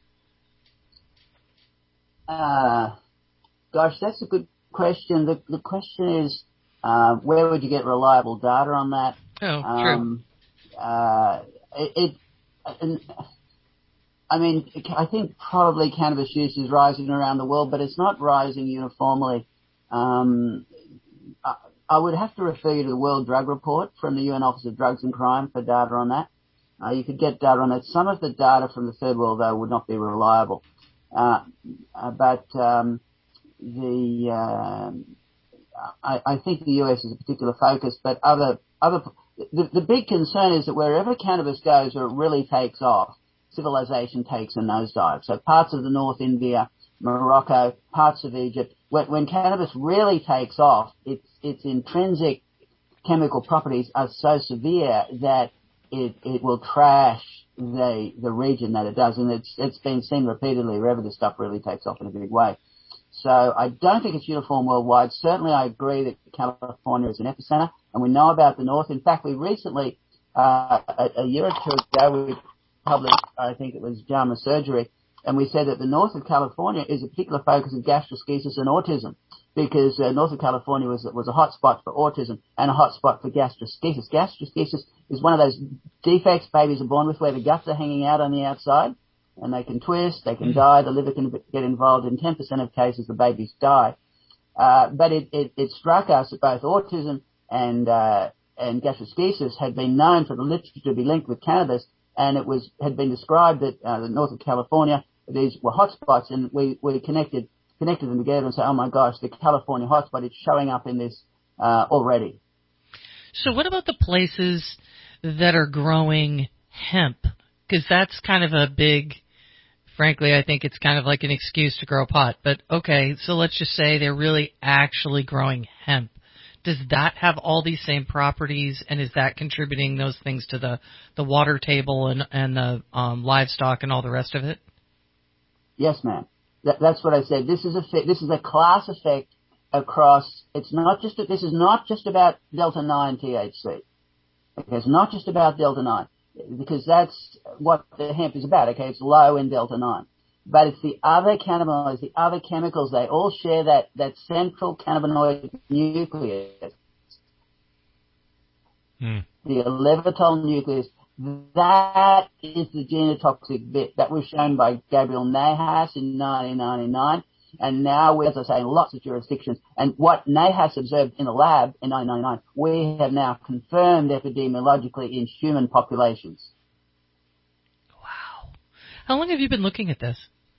Gosh, that's a good question. The question is, where would you get reliable data on that? Oh, true. I think probably cannabis use is rising around the world, but it's not rising uniformly. I would have to refer you to the World Drug Report from the UN Office of Drugs and Crime for data on that. You could get data on it. Some of the data from the Third World, though, would not be reliable. I think the US is a particular focus, but the big concern is that wherever cannabis goes or it really takes off, civilization takes a nosedive. So parts of the North India, Morocco, parts of Egypt, when cannabis really takes off, its intrinsic chemical properties are so severe that it will trash the region that it does, and it's been seen repeatedly wherever this stuff really takes off in a big way. So I don't think it's uniform worldwide. Certainly I agree that California is an epicenter, and we know about the North. In fact, we recently, a year or two ago, we published, I think it was JAMA Surgery, and we said that the north of California is a particular focus of gastroschisis and autism, because north of California was a hot spot for autism and a hot spot for gastroschisis. Gastroschisis is one of those defects babies are born with where the guts are hanging out on the outside, and they can twist, they can die, the liver can get involved. In 10% of cases, the babies die. But it struck us that both autism and gastroschisis had been known for the literature to be linked with cannabis, and had been described that the north of California, these were hotspots, and we connected them together and said, oh my gosh, the California hotspot is showing up in this already. So what about the places that are growing hemp? Because that's kind of a big, frankly, I think it's kind of like an excuse to grow pot. But okay, so let's just say they're really actually growing hemp. Does that have all these same properties, and is that contributing those things to the water table and the livestock and all the rest of it? Yes, ma'am. That's what I said. This is a class effect across. This is not just about Delta 9 THC. Okay, it's not just about Delta 9, because that's what the hemp is about. Okay, it's low in Delta 9. But it's the other cannabinoids, the other chemicals, they all share that central cannabinoid nucleus. The olivitol nucleus. That is the genotoxic bit that was shown by Gabriel Nahas in 1999. And now, as I say, in lots of jurisdictions. And what Nahas observed in the lab in 1999, we have now confirmed epidemiologically in human populations. Wow. How long have you been looking at this?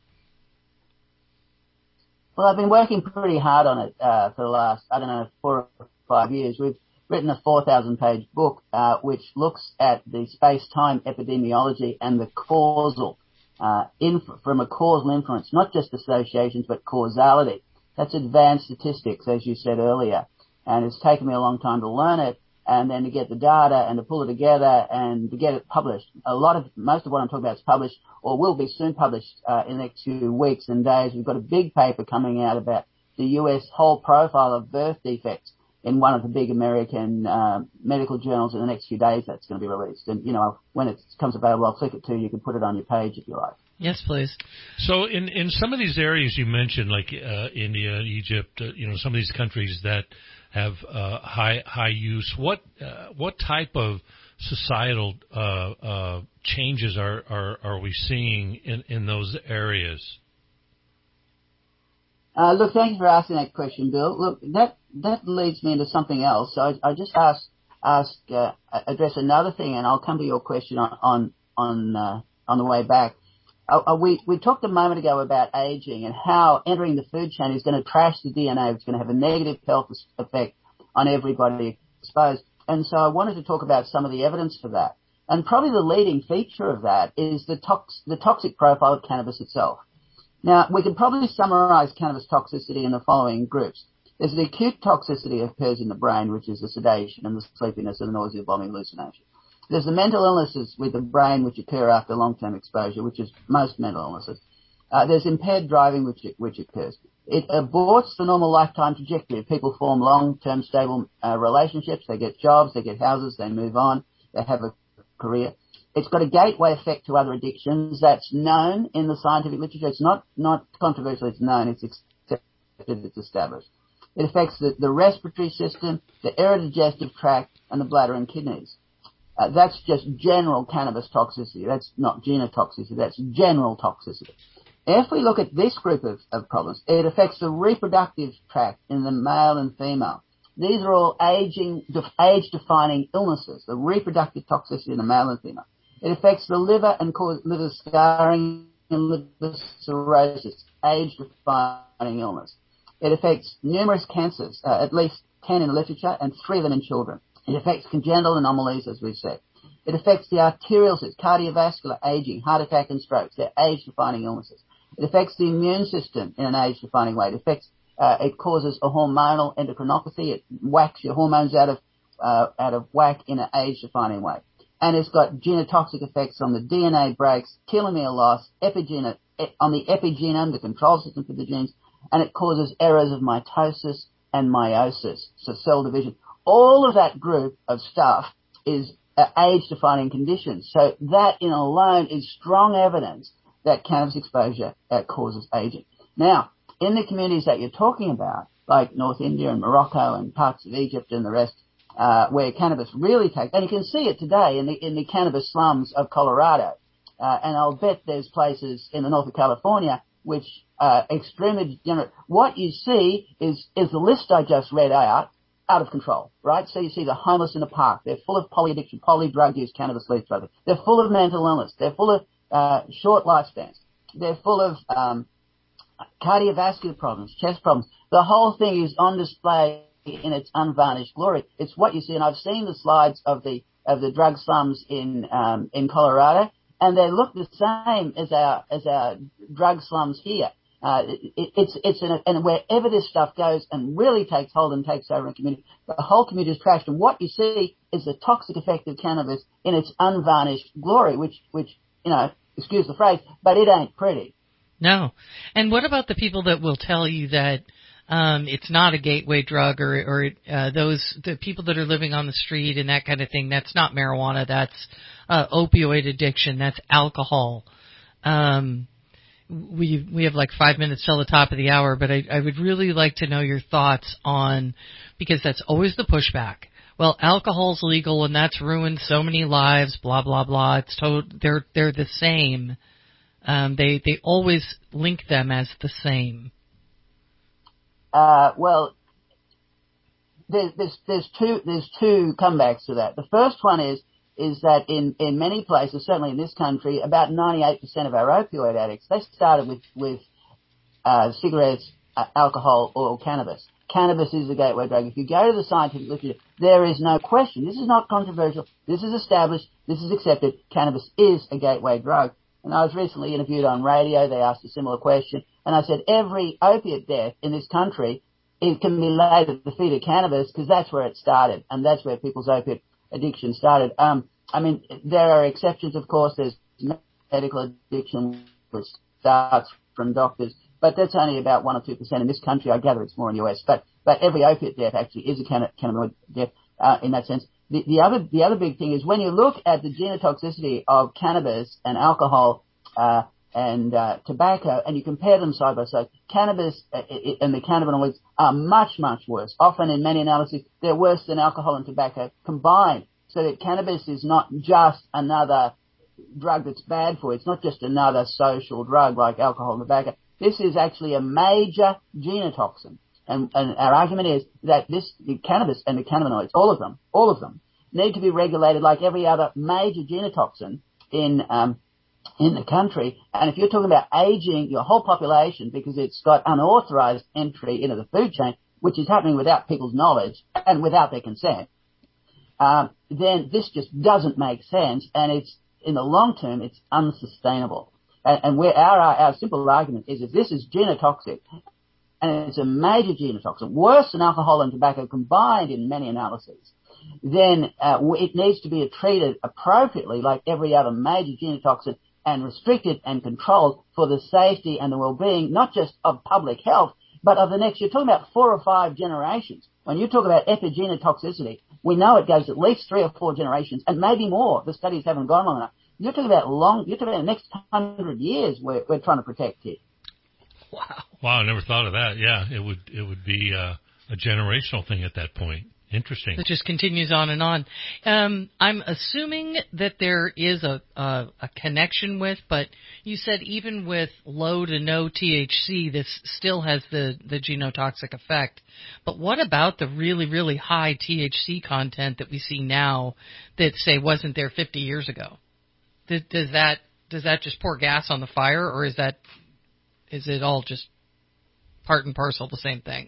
Well, I've been working pretty hard on it for the last, 4 or 5 years. We've written a 4,000-page book which looks at the space-time epidemiology and the causal, from a causal inference, not just associations, but causality. That's advanced statistics, as you said earlier. And it's taken me a long time to learn it, and then to get the data and to pull it together and to get it published. Most of what I'm talking about is published or will be soon published in the next few weeks and days. We've got a big paper coming out about the U.S. whole profile of birth defects in one of the big American medical journals in the next few days. That's going to be released. And, when it comes available, I'll click it to you. You can put it on your page if you like. Yes, please. So in some of these areas you mentioned, like India, Egypt, some of these countries that have high use. What type of societal changes are we seeing in those areas? Look, thank you for asking that question, Bill. Look, that leads me into something else. So I just address another thing, and I'll come to your question on the way back. We talked a moment ago about aging and how entering the food chain is going to trash the DNA. It's going to have a negative health effect on everybody exposed. And so I wanted to talk about some of the evidence for that. And probably the leading feature of that is the toxic profile of cannabis itself. Now, we can probably summarize cannabis toxicity in the following groups. There's the acute toxicity that occurs in the brain, which is the sedation and the sleepiness and the nausea, vomiting, hallucination. There's the mental illnesses with the brain which occur after long-term exposure, which is most mental illnesses. There's impaired driving which occurs. It aborts the normal lifetime trajectory. People form long-term stable relationships. They get jobs, they get houses, they move on, they have a career. It's got a gateway effect to other addictions that's known in the scientific literature. It's not controversial. It's known. It's accepted. It's established. It affects the respiratory system, the digestive tract, and the bladder and kidneys. That's just general cannabis toxicity. That's not genotoxicity. That's general toxicity. If we look at this group of problems, it affects the reproductive tract in the male and female. These are all age-defining illnesses, the reproductive toxicity in the male and female. It affects the liver and causes liver scarring and liver cirrhosis, age-defining illness. It affects numerous cancers, at least 10 in the literature, and 3 of them in children. It affects congenital anomalies, as we've said. It affects the arterial system, cardiovascular, aging, heart attack and strokes. They're age-defining illnesses. It affects the immune system in an age-defining way. It causes a hormonal endocrinopathy. It whacks your hormones out of whack in an age-defining way. And it's got genotoxic effects on the DNA breaks, telomere loss, on the epigenome, the control system for the genes, and it causes errors of mitosis and meiosis, so cell division. All of that group of stuff is age-defining conditions. So that in alone is strong evidence that cannabis exposure causes aging. Now, in the communities that you're talking about, like North India and Morocco and parts of Egypt and the rest, where cannabis really takes, and you can see it today in the cannabis slums of Colorado, and I'll bet there's places in the north of California which are extremely degenerate. What you see is the list I just read out of control, right? So you see the homeless in the park. They're full of poly-addiction, poly-drug use, cannabis leaf drug. They're full of mental illness. They're full of short lifespans. They're full of cardiovascular problems, chest problems. The whole thing is on display in its unvarnished glory. It's what you see, and I've seen the slides of the drug slums in Colorado, and they look the same as our drug slums here. And wherever this stuff goes and really takes hold and takes over a community, the whole community is trashed. And what you see is the toxic effect of cannabis in its unvarnished glory, which excuse the phrase, but it ain't pretty. No. And what about the people that will tell you that it's not a gateway drug, or the people that are living on the street and that kind of thing? That's not marijuana. That's opioid addiction. That's alcohol. We have like 5 minutes till the top of the hour, but I would really like to know your thoughts on, because that's always the pushback. Well, alcohol's legal and that's ruined so many lives. Blah blah blah. They're the same. They always link them as the same. Well, there's two comebacks to that. The first one is that in many places, certainly in this country, about 98% of our opioid addicts, they started with cigarettes, alcohol, or cannabis. Cannabis is a gateway drug. If you go to the scientific literature, there is no question. This is not controversial. This is established. This is accepted. Cannabis is a gateway drug. And I was recently interviewed on radio. They asked a similar question. And I said, every opiate death in this country, it can be laid at the feet of cannabis because that's where it started. And that's where people's opiate addiction started. There are exceptions, of course. There's medical addiction, which starts from doctors. But that's only about 1 or 2% in this country. I gather it's more in the US. But every opiate death actually is a cannabinoid death in that sense. The other big thing is when you look at the genotoxicity of cannabis and alcohol, tobacco, and you compare them side by side, cannabis and the cannabinoids are much, much worse. Often in many analyses, they're worse than alcohol and tobacco combined. So that cannabis is not just another drug that's bad for you. It's not just another social drug like alcohol and tobacco. This is actually a major genotoxin. And our argument is that the cannabis and the cannabinoids, all of them, need to be regulated like every other major genotoxin in the country. And if you're talking about aging your whole population because it's got unauthorized entry into the food chain, which is happening without people's knowledge and without their consent, then this just doesn't make sense, and it's, in the long term, it's unsustainable. And where our simple argument is if this is genotoxic, and it's a major genotoxin, worse than alcohol and tobacco combined in many analyses, then it needs to be treated appropriately like every other major genotoxin and restricted and controlled for the safety and the well-being, not just of public health, but of the next, you're talking about 4 or 5 generations. When you talk about epigenotoxicity, we know it goes at least 3 or 4 generations and maybe more. The studies haven't gone long enough. You're talking about the next 100 years we're trying to protect here. Wow, I never thought of that. Yeah, it would be a generational thing at that point. Interesting. It just continues on and on. I'm assuming that there is a connection with, but you said even with low to no THC, this still has the genotoxic effect. But what about the really, really high THC content that we see now that, say, wasn't there 50 years ago? Does that just pour gas on the fire, or is it all just part and parcel the same thing?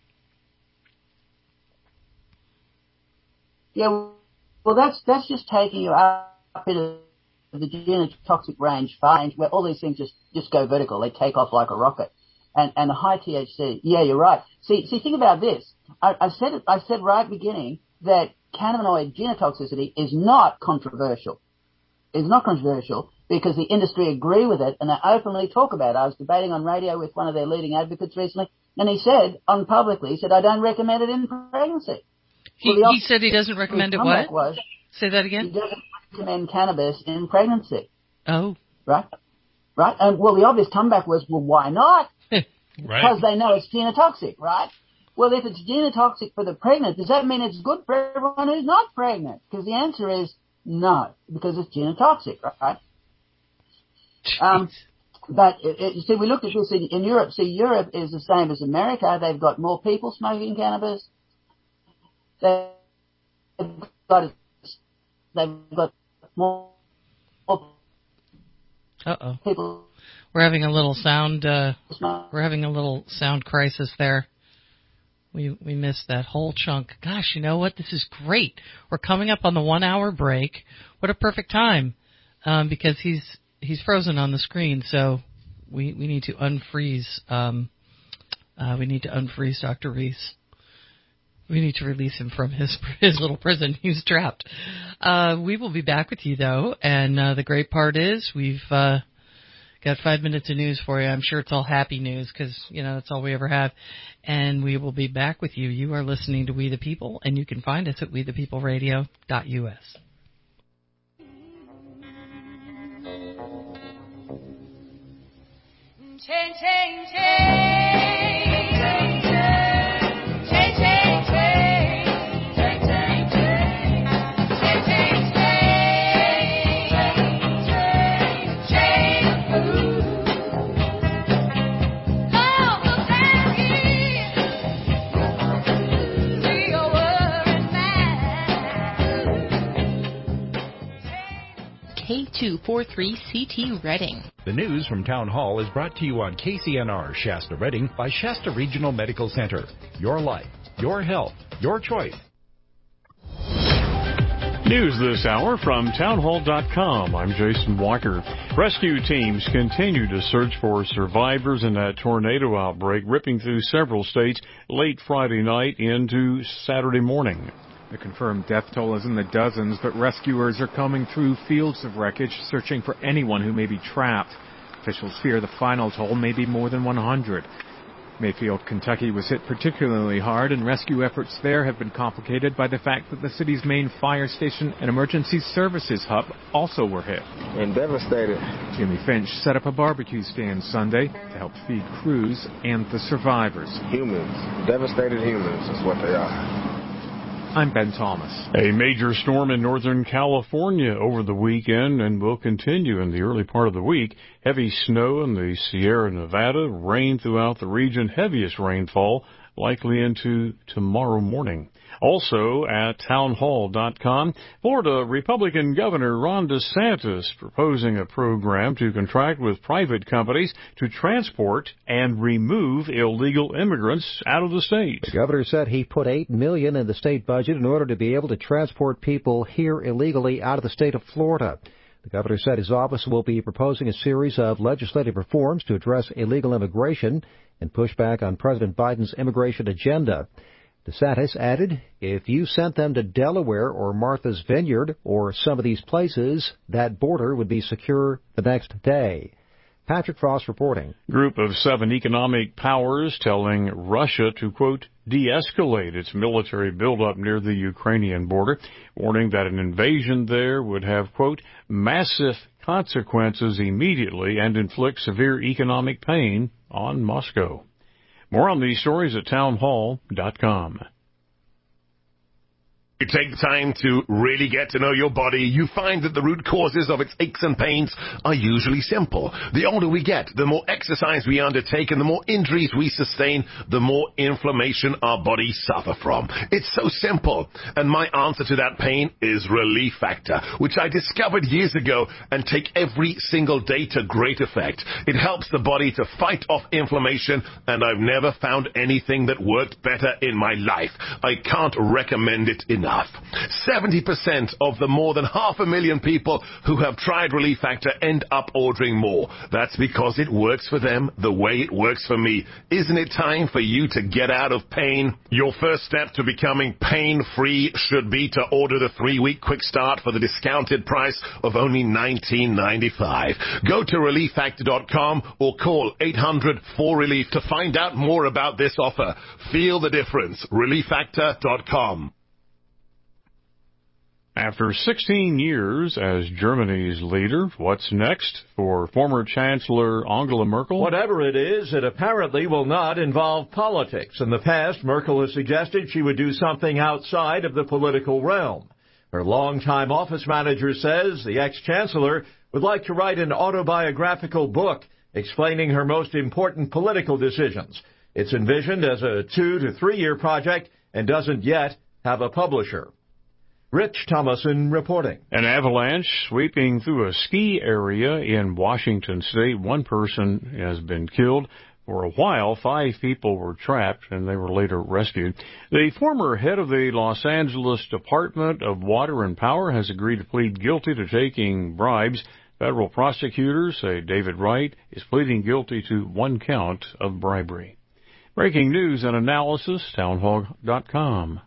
Yeah, well, that's just taking you up into the genotoxic range, where all these things just go vertical. They take off like a rocket. And the high THC, yeah, you're right. See, think about this. I said right at the beginning that cannabinoid genotoxicity is not controversial. It's not controversial because the industry agree with it and they openly talk about it. I was debating on radio with one of their leading advocates recently, and he said, I don't recommend it in pregnancy. He said he doesn't recommend it what? Say that again? He doesn't recommend cannabis in pregnancy. Oh. Right? And, the obvious comeback was, well, why not? Right. Because they know it's genotoxic, right? Well, if it's genotoxic for the pregnant, does that mean it's good for everyone who's not pregnant? Because the answer is no, because it's genotoxic, right? But, we looked at this in Europe. See, Europe is the same as America. They've got more people smoking cannabis. They've got more people. We're having a little sound. We're having a little sound crisis there. We missed that whole chunk. Gosh, you know what? This is great. We're coming up on the 1-hour break. What a perfect time, because he's frozen on the screen. So we need to unfreeze. We need to unfreeze Dr. Reese. We need to release him from his little prison. He's trapped. We will be back with you, though. And the great part is we've got 5 minutes of news for you. I'm sure it's all happy news because, that's all we ever have. And we will be back with you. You are listening to We the People, and you can find us at wethepeopleradio.us. Change, change, change. Change, change, change. Change, change, change. Change, change, change. Change, ooh. Love will stand here. See your worried man. K243CT Reading. The news from Town Hall is brought to you on KCNR Shasta Reading by Shasta Regional Medical Center. Your life, your health, your choice. News this hour from townhall.com. I'm Jason Walker. Rescue teams continue to search for survivors in that tornado outbreak ripping through several states late Friday night into Saturday morning. The confirmed death toll is in the dozens, but rescuers are combing through fields of wreckage searching for anyone who may be trapped. Officials fear the final toll may be more than 100. Mayfield, Kentucky was hit particularly hard, and rescue efforts there have been complicated by the fact that the city's main fire station and emergency services hub also were hit. And devastated. Jimmy Finch set up a barbecue stand Sunday to help feed crews and the survivors. Humans. Devastated humans is what they are. I'm Ben Thomas. A major storm in Northern California over the weekend and will continue in the early part of the week. Heavy snow in the Sierra Nevada, rain throughout the region, heaviest rainfall likely into tomorrow morning. Also at townhall.com, Florida Republican Governor Ron DeSantis proposing a program to contract with private companies to transport and remove illegal immigrants out of the state. The governor said he put $8 million in the state budget in order to be able to transport people here illegally out of the state of Florida. The governor said his office will be proposing a series of legislative reforms to address illegal immigration and push back on President Biden's immigration agenda. DeSantis added, if you sent them to Delaware or Martha's Vineyard or some of these places, that border would be secure the next day. Patrick Frost reporting. Group of 7 economic powers telling Russia to, quote, de-escalate its military buildup near the Ukrainian border, warning that an invasion there would have, quote, massive consequences immediately and inflict severe economic pain on Moscow. More on these stories at townhall.com. You take the time to really get to know your body, you find that the root causes of its aches and pains are usually simple. The older we get, the more exercise we undertake, and the more injuries we sustain, the more inflammation our bodies suffer from. It's so simple. And my answer to that pain is Relief Factor, which I discovered years ago and take every single day to great effect. It helps the body to fight off inflammation, and I've never found anything that worked better in my life. I can't recommend it enough. 70% of the more than 500,000 people who have tried Relief Factor end up ordering more. That's because it works for them the way it works for me. Isn't it time for you to get out of pain? Your first step to becoming pain-free should be to order the 3-week quick start for the discounted price of only $19.95. Go to ReliefFactor.com or call 800-4RELIEF to find out more about this offer. Feel the difference. ReliefFactor.com. After 16 years as Germany's leader, what's next for former Chancellor Angela Merkel? Whatever it is, it apparently will not involve politics. In the past, Merkel has suggested she would do something outside of the political realm. Her longtime office manager says the ex-chancellor would like to write an autobiographical book explaining her most important political decisions. It's envisioned as a 2 to 3 year project and doesn't yet have a publisher. Rich Thomason reporting. An avalanche sweeping through a ski area in Washington State. One person has been killed. For a while, 5 people were trapped, and they were later rescued. The former head of the Los Angeles Department of Water and Power has agreed to plead guilty to taking bribes. Federal prosecutors say David Wright is pleading guilty to 1 count of bribery. Breaking news and analysis, townhall.com.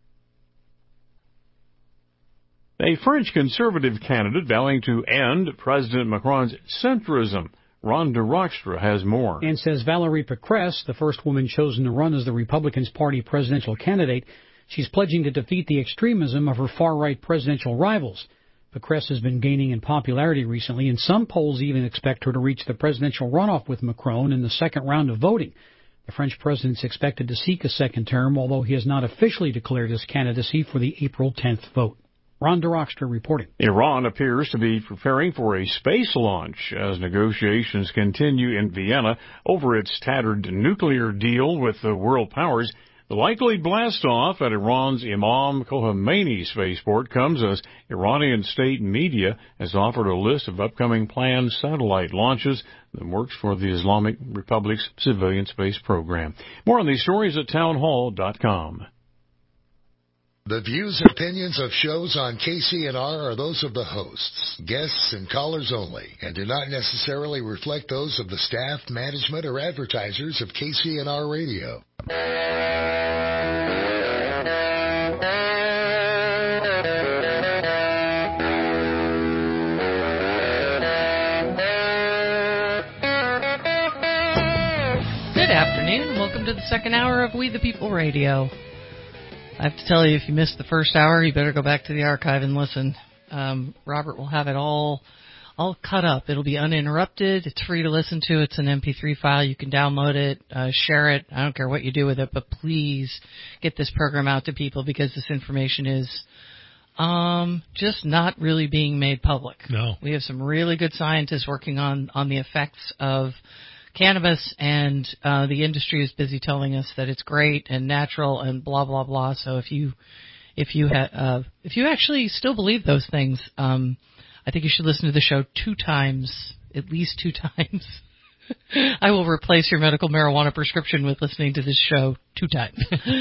A French conservative candidate vowing to end President Macron's centrism. Rhonda Rockstra has more. And says Valérie Pécresse, the first woman chosen to run as the Republicans' party presidential candidate, she's pledging to defeat the extremism of her far-right presidential rivals. Pécresse has been gaining in popularity recently, and some polls even expect her to reach the presidential runoff with Macron in the second round of voting. The French president's expected to seek a second term, although he has not officially declared his candidacy for the April 10th vote. Ron DeRockstra reporting. Iran appears to be preparing for a space launch as negotiations continue in Vienna over its tattered nuclear deal with the world powers. The likely blast-off at Iran's Imam Khomeini spaceport comes as Iranian state media has offered a list of upcoming planned satellite launches that works for the Islamic Republic's civilian space program. More on these stories at townhall.com. The views and opinions of shows on KCNR are those of the hosts, guests, and callers only, and do not necessarily reflect those of the staff, management, or advertisers of KCNR Radio. Good afternoon. afternoon, and welcome to the second hour of We the People Radio. I have to tell you, if you missed the first hour, you better go back to the archive and listen. Robert will have it all cut up. It'll be uninterrupted. It's free to listen to. It's an MP3 file. You can download it, share it. I don't care what you do with it, but please get this program out to people because this information is just not really being made public. No. We have some really good scientists working on the effects of cannabis, and the industry is busy telling us that it's great and natural and blah blah blah. So if you actually still believe those things, I think you should listen to the show 2 times, at least 2 times. I will replace your medical marijuana prescription with listening to this show 2 times.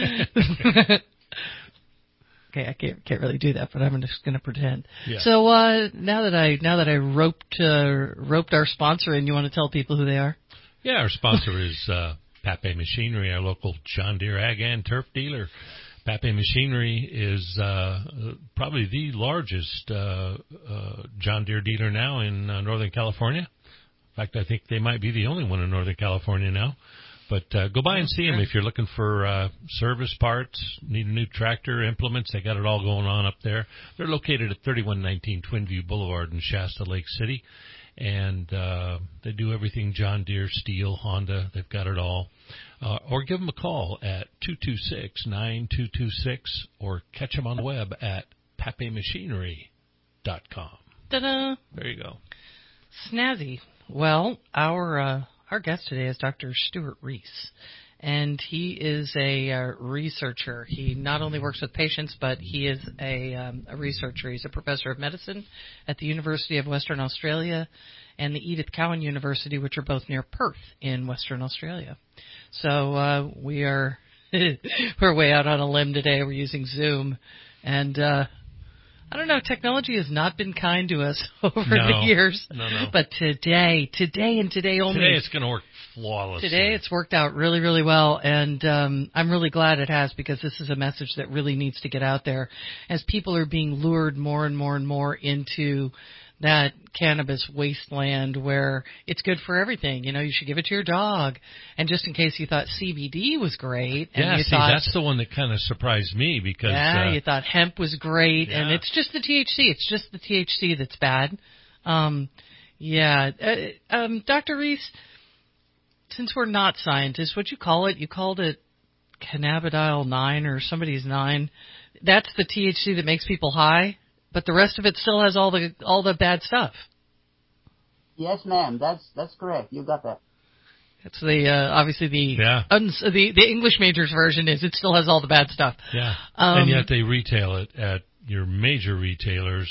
Okay, I can't really do that, but I'm just going to pretend. Yeah. So now that I roped our sponsor in, you want to tell people who they are? Yeah, our sponsor is Pape Machinery, our local John Deere Ag and Turf dealer. Pape Machinery is probably the largest John Deere dealer now in Northern California. In fact, I think they might be the only one in Northern California now. But go by and see them if you're looking for service parts, need a new tractor, implements. They got it all going on up there. They're located at 3119 Twinview Boulevard in Shasta Lake City. And they do everything John Deere, Steel, Honda. They've got it all. Or give them a call at 226-9226 or catch them on the web at papemachinery.com. Ta-da! There you go. Snazzy. Well, our guest today is Dr. Stuart Reese, and he is a researcher. He not only works with patients, but he is a researcher. He's a professor of medicine at the University of Western Australia and the Edith Cowan University, which are both near Perth in Western Australia. So we're way out on a limb today. We're using Zoom, and I don't know, technology has not been kind to us over the years. No. But today and today only. Today it's going to work flawlessly. Today it's worked out really, really well, and I'm really glad it has, because this is a message that really needs to get out there as people are being lured more and more and more into that cannabis wasteland where it's good for everything. You know, you should give it to your dog. And just in case you thought CBD was great. And that's the one that kind of surprised me because... Yeah, you thought hemp was great, yeah. and it's just the THC. It's just the THC that's bad. Dr. Reese, since we're not scientists, what'd you call it? You called it cannabidiol 9 or somebody's 9. That's the THC that makes people high? But the rest of it still has all the bad stuff. Yes, ma'am. That's correct. You got that. That's the obviously the English majors version is it still has all the bad stuff. Yeah. And yet they retail it at your major retailers.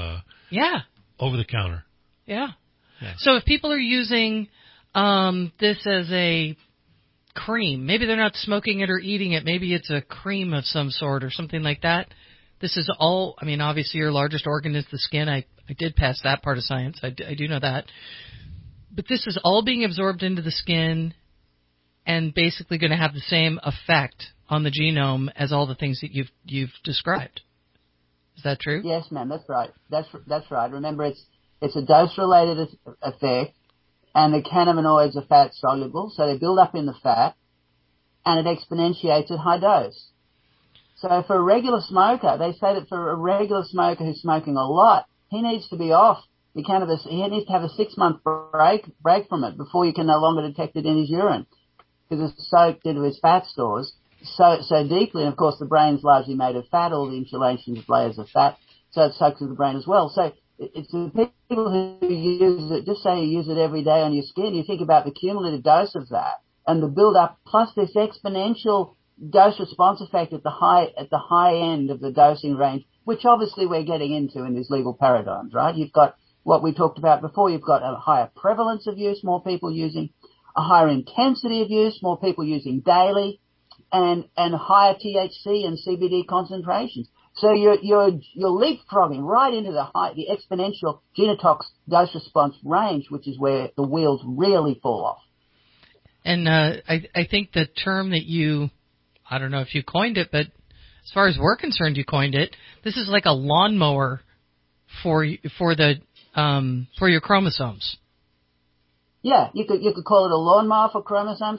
Over the counter. Yeah. So if people are using this as a cream, maybe they're not smoking it or eating it. Maybe it's a cream of some sort or something like that. This is all, I mean, obviously your largest organ is the skin. I did pass that part of science. I do know that. But this is all being absorbed into the skin and basically going to have the same effect on the genome as all the things that you've described. Is that true? Yes, ma'am. That's right. That's right. Remember, it's a dose-related effect, and the cannabinoids are fat-soluble, so they build up in the fat, and it exponentiates at high dose. So for a regular smoker, they say that for a regular smoker who's smoking a lot, he needs to be off the cannabis. He needs to have a 6-month break from it before you can no longer detect it in his urine, because it's soaked into his fat stores so deeply. And of course, the brain's largely made of fat. All the insulation is layers of fat, so it soaks into the brain as well. So it's the people who use it. Just say you use it every day on your skin. You think about the cumulative dose of that and the build up, plus this exponential dose response effect at the high end of the dosing range, which obviously we're getting into in these legal paradigms, right? You've got what we talked about before. You've got a higher prevalence of use, more people using, a higher intensity of use, more people using daily, and higher THC and CBD concentrations. So you're leapfrogging right into the exponential genotox dose response range, which is where the wheels really fall off. And I think the term that I don't know if you coined it, but as far as we're concerned, you coined it. This is like a lawnmower for your chromosomes. Yeah, you could call it a lawnmower for chromosomes,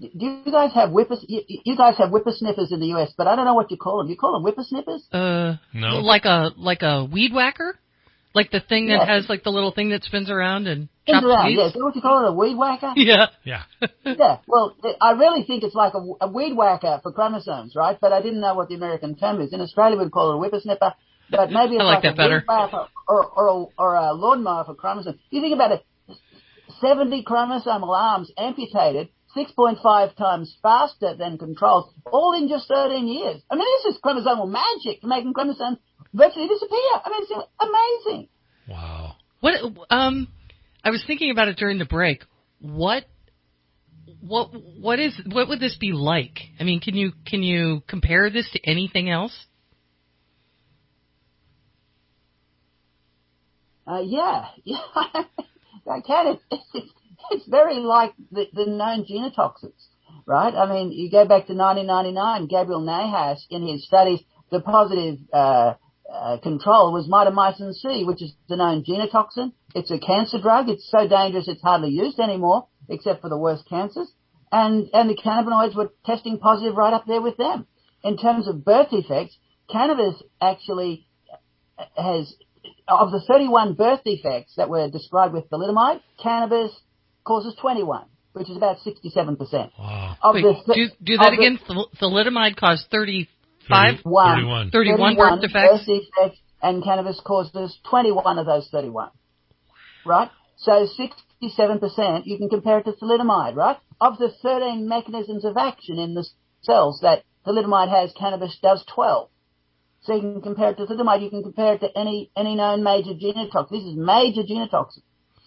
Do you guys have you guys have whippersnippers in the US, but I don't know what you call them. You call them whippersnippers? No. Like a weed whacker? Like the thing that has like the little thing that spins around and chops weeds? Yeah. Is that what you call it, a weed whacker? Yeah. Yeah. Well, I really think it's like a weed whacker for chromosomes, right? But I didn't know what the American term is. In Australia, we'd call it a whippersnipper, but maybe it's I like that a better. weed whacker or a lawnmower for chromosomes. You think about it, 70 chromosomal arms amputated 6.5 times faster than controls, all in just 13 years. I mean, this is chromosomal magic for making chromosomes virtually disappear. I mean, it's amazing. Wow. What? I was thinking about it during the break. What would this be like? I mean, can you compare this to anything else? Yeah, I can. It's very like the known genotoxins, right? I mean, you go back to 1999, Gabriel Nahas, in his studies, the positive control was mitomycin C, which is the known genotoxin. It's a cancer drug. It's so dangerous it's hardly used anymore, except for the worst cancers. And the cannabinoids were testing positive right up there with them. In terms of birth defects, cannabis actually has, of the 31 birth defects that were described with thalidomide, cannabis causes 21, which is about 67%. Wow. Wait, do that again. Thalidomide caused 31 birth defects, and cannabis causes 21 of those 31. Right? So 67%, you can compare it to thalidomide, right? Of the 13 mechanisms of action in the cells that thalidomide has, cannabis does 12. So you can compare it to thalidomide, you can compare it to any known major genotoxin. This is major genotoxin.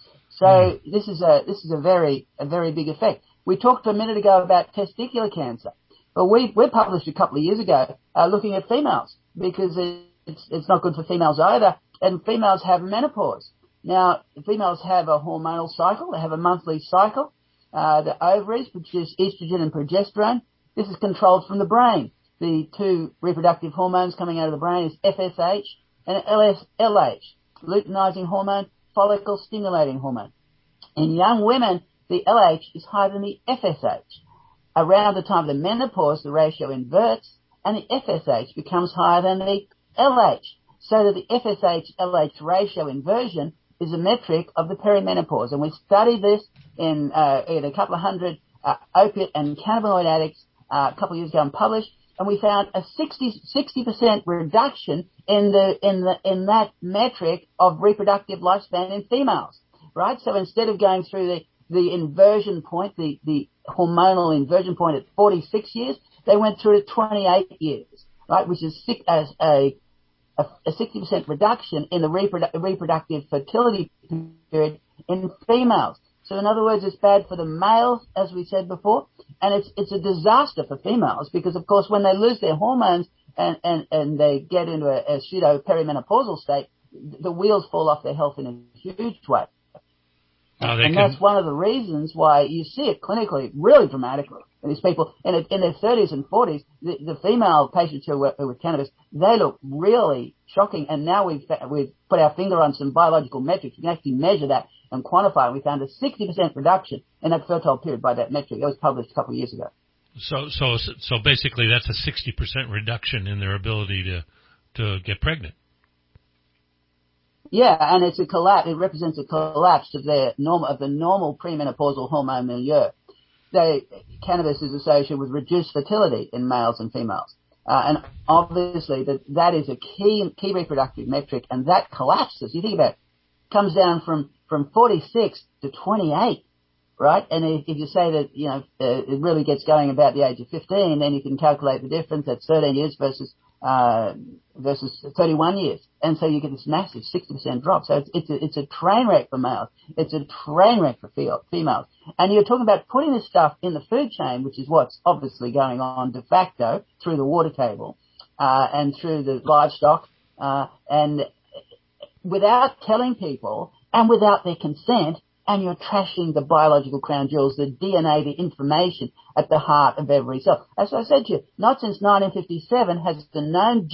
So this is a very big effect. We talked a minute ago about testicular cancer. Well, we published a couple of years ago looking at females because it's not good for females either. And females have menopause. Now, females have a hormonal cycle. They have a monthly cycle. The ovaries produce estrogen and progesterone. This is controlled from the brain. The two reproductive hormones coming out of the brain is FSH and LH, luteinizing hormone, follicle stimulating hormone. In young women, the LH is higher than the FSH. Around the time of the menopause, the ratio inverts, and the FSH becomes higher than the LH, so that the FSH-LH ratio inversion is a metric of the perimenopause. And we studied this in a couple of hundred opiate and cannabinoid addicts a couple of years ago and published, and we found a 60% reduction in that metric of reproductive lifespan in females, right? So instead of going through the inversion point, the hormonal inversion point at 46 years, they went through it at 28 years, right? Which is a 60% reduction in the reproductive fertility period in females. So in other words, it's bad for the males, as we said before, and it's a disaster for females because, of course, when they lose their hormones and they get into a pseudo perimenopausal state, the wheels fall off their health in a huge way. And that's one of the reasons why you see it clinically really dramatically. And these people in their 30s and 40s, the female patients who are with cannabis, they look really shocking. And now we've put our finger on some biological metrics. We can actually measure that and quantify it. We found a 60% reduction in that fertile period by that metric. It was published a couple of years ago. So basically that's a 60% reduction in their ability to get pregnant. Yeah, and it's a collapse. It represents a collapse of the normal premenopausal hormone milieu. Cannabis is associated with reduced fertility in males and females, and obviously that is a key reproductive metric, and that collapses. You think about it, comes down from 46 to 28, right? And if you say that it really gets going about the age of 15, then you can calculate the difference. That's 13 years versus 31 years. And so you get this massive 60% drop. So it's a train wreck for males. It's a train wreck for females. And you're talking about putting this stuff in the food chain, which is what's obviously going on de facto through the water table, and through the livestock, and without telling people and without their consent, and you're trashing the biological crown jewels, the DNA, the information at the heart of every cell. As I said to you, not since 1957 has the known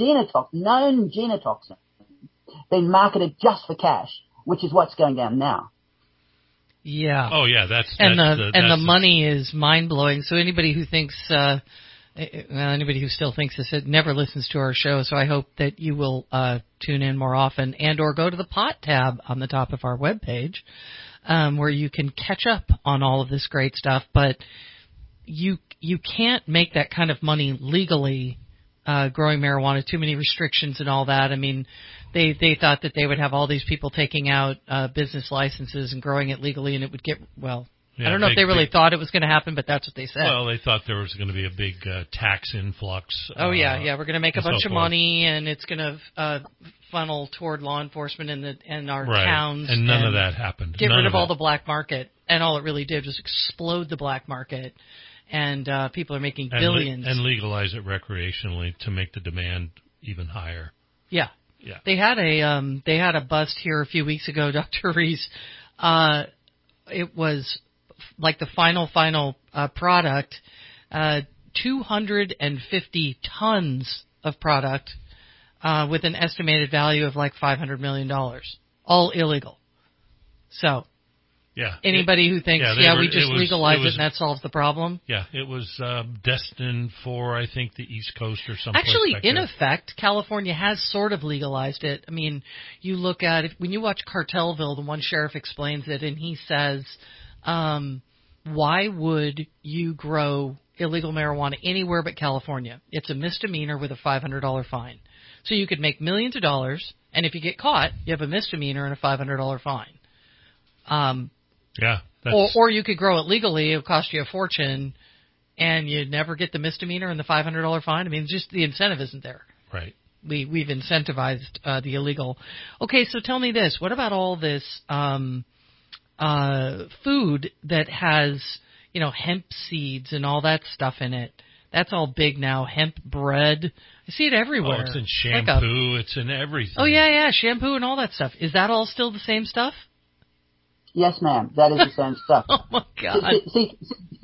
genotoxin been marketed just for cash, which is what's going down now. Yeah. Oh yeah, that's the money is mind blowing. So anybody who thinks, anybody who still thinks this, it never listens to our show. So I hope that you will tune in more often, or go to the pot tab on the top of our webpage, where you can catch up on all of this great stuff. But you can't make that kind of money legally. Growing marijuana, too many restrictions and all that. I mean, they thought that they would have all these people taking out business licenses and growing it legally, and it would get, well, Yeah, I don't know if they really thought it was going to happen, but that's what they said. Well, they thought there was going to be a big tax influx. We're going to make a bunch of forth. money, and it's going to funnel toward law enforcement and our right. towns. And none of that happened. Get rid of all the black market, and all it really did was explode the black market. And people are making billions. And legalize it recreationally to make the demand even higher. Yeah. Yeah. They had a bust here a few weeks ago, Dr. Reese. It was like the final product, 250 tons of product with an estimated value of like $500 million, all illegal. So. Yeah. Anybody who thinks, we just legalize it and that solves the problem? Yeah, it was destined for, I think, the East Coast or something. Actually, in effect, California has sort of legalized it. I mean, you look at it, when you watch Cartelville, the one sheriff explains it, and he says, why would you grow illegal marijuana anywhere but California? It's a misdemeanor with a $500 fine. So you could make millions of dollars, and if you get caught, you have a misdemeanor and a $500 fine. Yeah. Or you could grow it legally. It would cost you a fortune, and you'd never get the misdemeanor and the $500 fine. I mean, just the incentive isn't there. Right. We've incentivized the illegal. Okay, so tell me this. What about all this food that has, hemp seeds and all that stuff in it? That's all big now. Hemp bread. I see it everywhere. Oh, it's in shampoo. It's in everything. Oh, yeah, shampoo and all that stuff. Is that all still the same stuff? Yes, ma'am. That is the same stuff. Oh my God! See,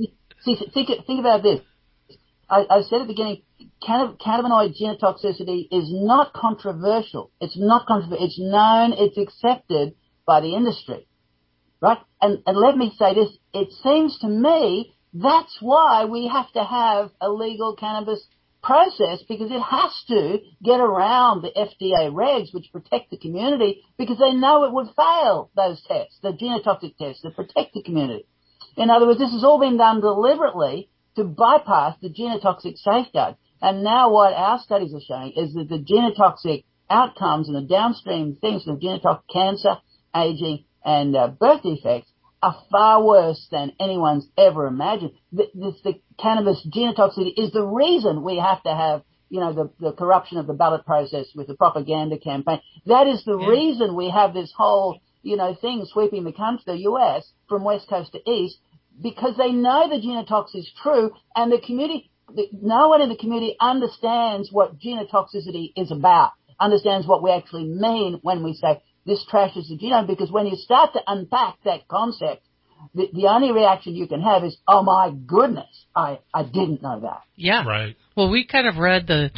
think about this. I said at the beginning, cannabinoid genotoxicity is not controversial. It's not controversial. It's known. It's accepted by the industry, right? And let me say this. It seems to me that's why we have to have a legal cannabis process, because it has to get around the FDA regs, which protect the community, because they know it would fail those tests, the genotoxic tests that protect the community. In other words, this has all been done deliberately to bypass the genotoxic safeguard. And now what our studies are showing is that the genotoxic outcomes and the downstream things of genotoxic cancer, aging, and birth defects are far worse than anyone's ever imagined. The cannabis genotoxicity is the reason we have to have, the corruption of the ballot process with the propaganda campaign. That is the reason we have this whole, thing sweeping the country, the U.S., from West Coast to East, because they know the genotox is true, and the community, no one in the community understands what genotoxicity is about, understands what we actually mean when we say this trashes the genome, because when you start to unpack that concept, the only reaction you can have is, oh my goodness, I didn't know that. Yeah. Right. Well, we kind of read the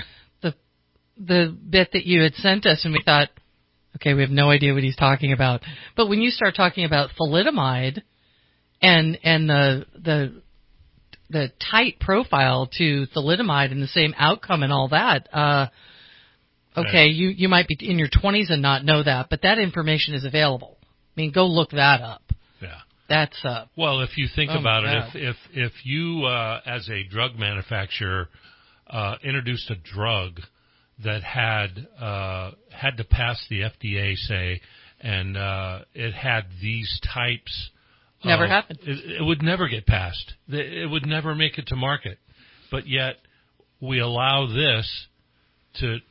bit that you had sent us, and we thought, okay, we have no idea what he's talking about. But when you start talking about thalidomide and the tight profile to thalidomide and the same outcome and all that, okay, you might be in your 20s and not know that, but that information is available. I mean, go look that up. Yeah. That's well, if you think about it, if you as a drug manufacturer introduced a drug that had to pass the FDA, say, and it had these types, never happened. It would never get passed. It would never make it to market. But yet we allow this to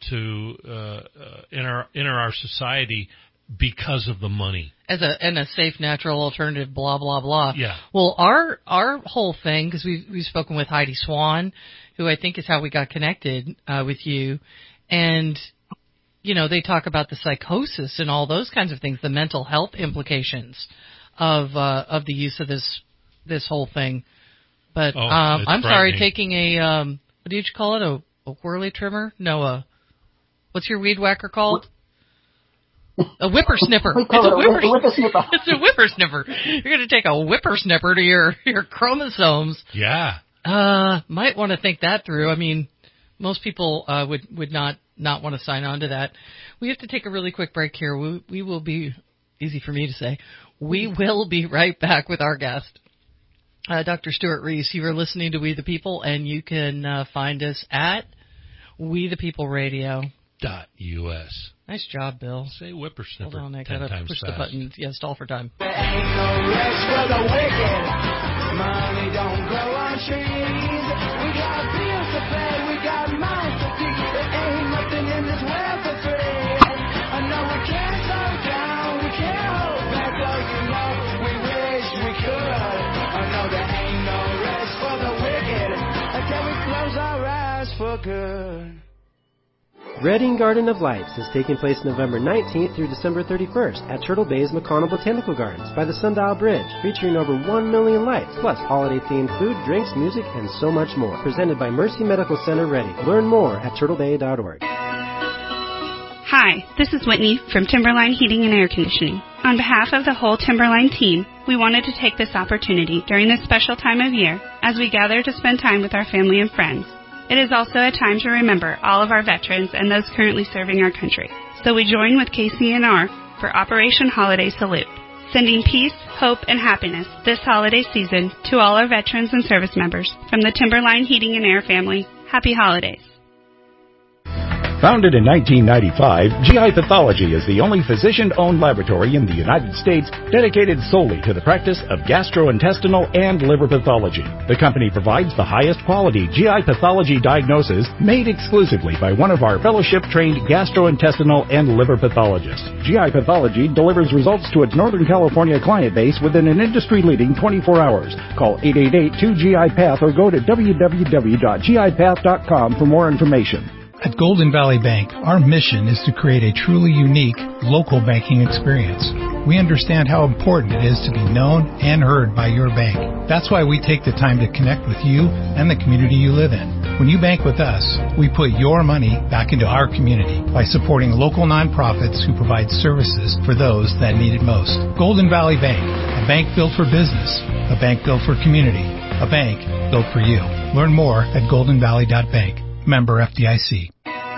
enter our society because of the money. And a safe, natural alternative, blah, blah, blah. Yeah. Well, our whole thing, because we've spoken with Heidi Swan, who I think is how we got connected with you, and, they talk about the psychosis and all those kinds of things, the mental health implications of the use of this whole thing. But I'm sorry, taking a, what did you call it, a whirly trimmer? No, what's your weed whacker called? A whippersnipper. We call It's it a whippersnipper. It's a whippersnipper. You're going to take a whippersnipper to your chromosomes. Yeah. Might want to think that through. I mean, most people would not want to sign on to that. We have to take a really quick break here. We will be, easy for me to say, we will be right back with our guest, Dr. Stuart Reese. You are listening to We the People, and you can find us at WeThePeopleRadio.us. Nice job, Bill. Say whippersnipper. Hold on, I 10 gotta times push fast. the button. Yeah, stall for time. There ain't no rest for the wicked. Money don't grow on trees. We got bills to pay. We got mouths to feed. There ain't nothing in this world for free. I know we can't slow down. We can't hold back. Though you know we wish we could. I know there ain't no rest for the wicked until we close our eyes for good. Reading Garden of Lights is taking place November 19th through December 31st at Turtle Bay's McConnell Botanical Gardens by the Sundial Bridge, featuring over 1 million lights, plus holiday-themed food, drinks, music, and so much more. Presented by Mercy Medical Center Reading. Learn more at turtlebay.org. Hi, this is Whitney from Timberline Heating and Air Conditioning. On behalf of the whole Timberline team, we wanted to take this opportunity during this special time of year as we gather to spend time with our family and friends. It is also a time to remember all of our veterans and those currently serving our country. So we join with KCNR for Operation Holiday Salute, sending peace, hope, and happiness this holiday season to all our veterans and service members from the Timberline Heating and Air family. Happy holidays. Founded in 1995, GI Pathology is the only physician-owned laboratory in the United States dedicated solely to the practice of gastrointestinal and liver pathology. The company provides the highest quality GI pathology diagnosis made exclusively by one of our fellowship-trained gastrointestinal and liver pathologists. GI Pathology delivers results to its Northern California client base within an industry-leading 24 hours. Call 888-2GI-PATH or go to www.gipath.com for more information. At Golden Valley Bank, our mission is to create a truly unique local banking experience. We understand how important it is to be known and heard by your bank. That's why we take the time to connect with you and the community you live in. When you bank with us, we put your money back into our community by supporting local nonprofits who provide services for those that need it most. Golden Valley Bank, a bank built for business, a bank built for community, a bank built for you. Learn more at goldenvalley.bank. Member FDIC.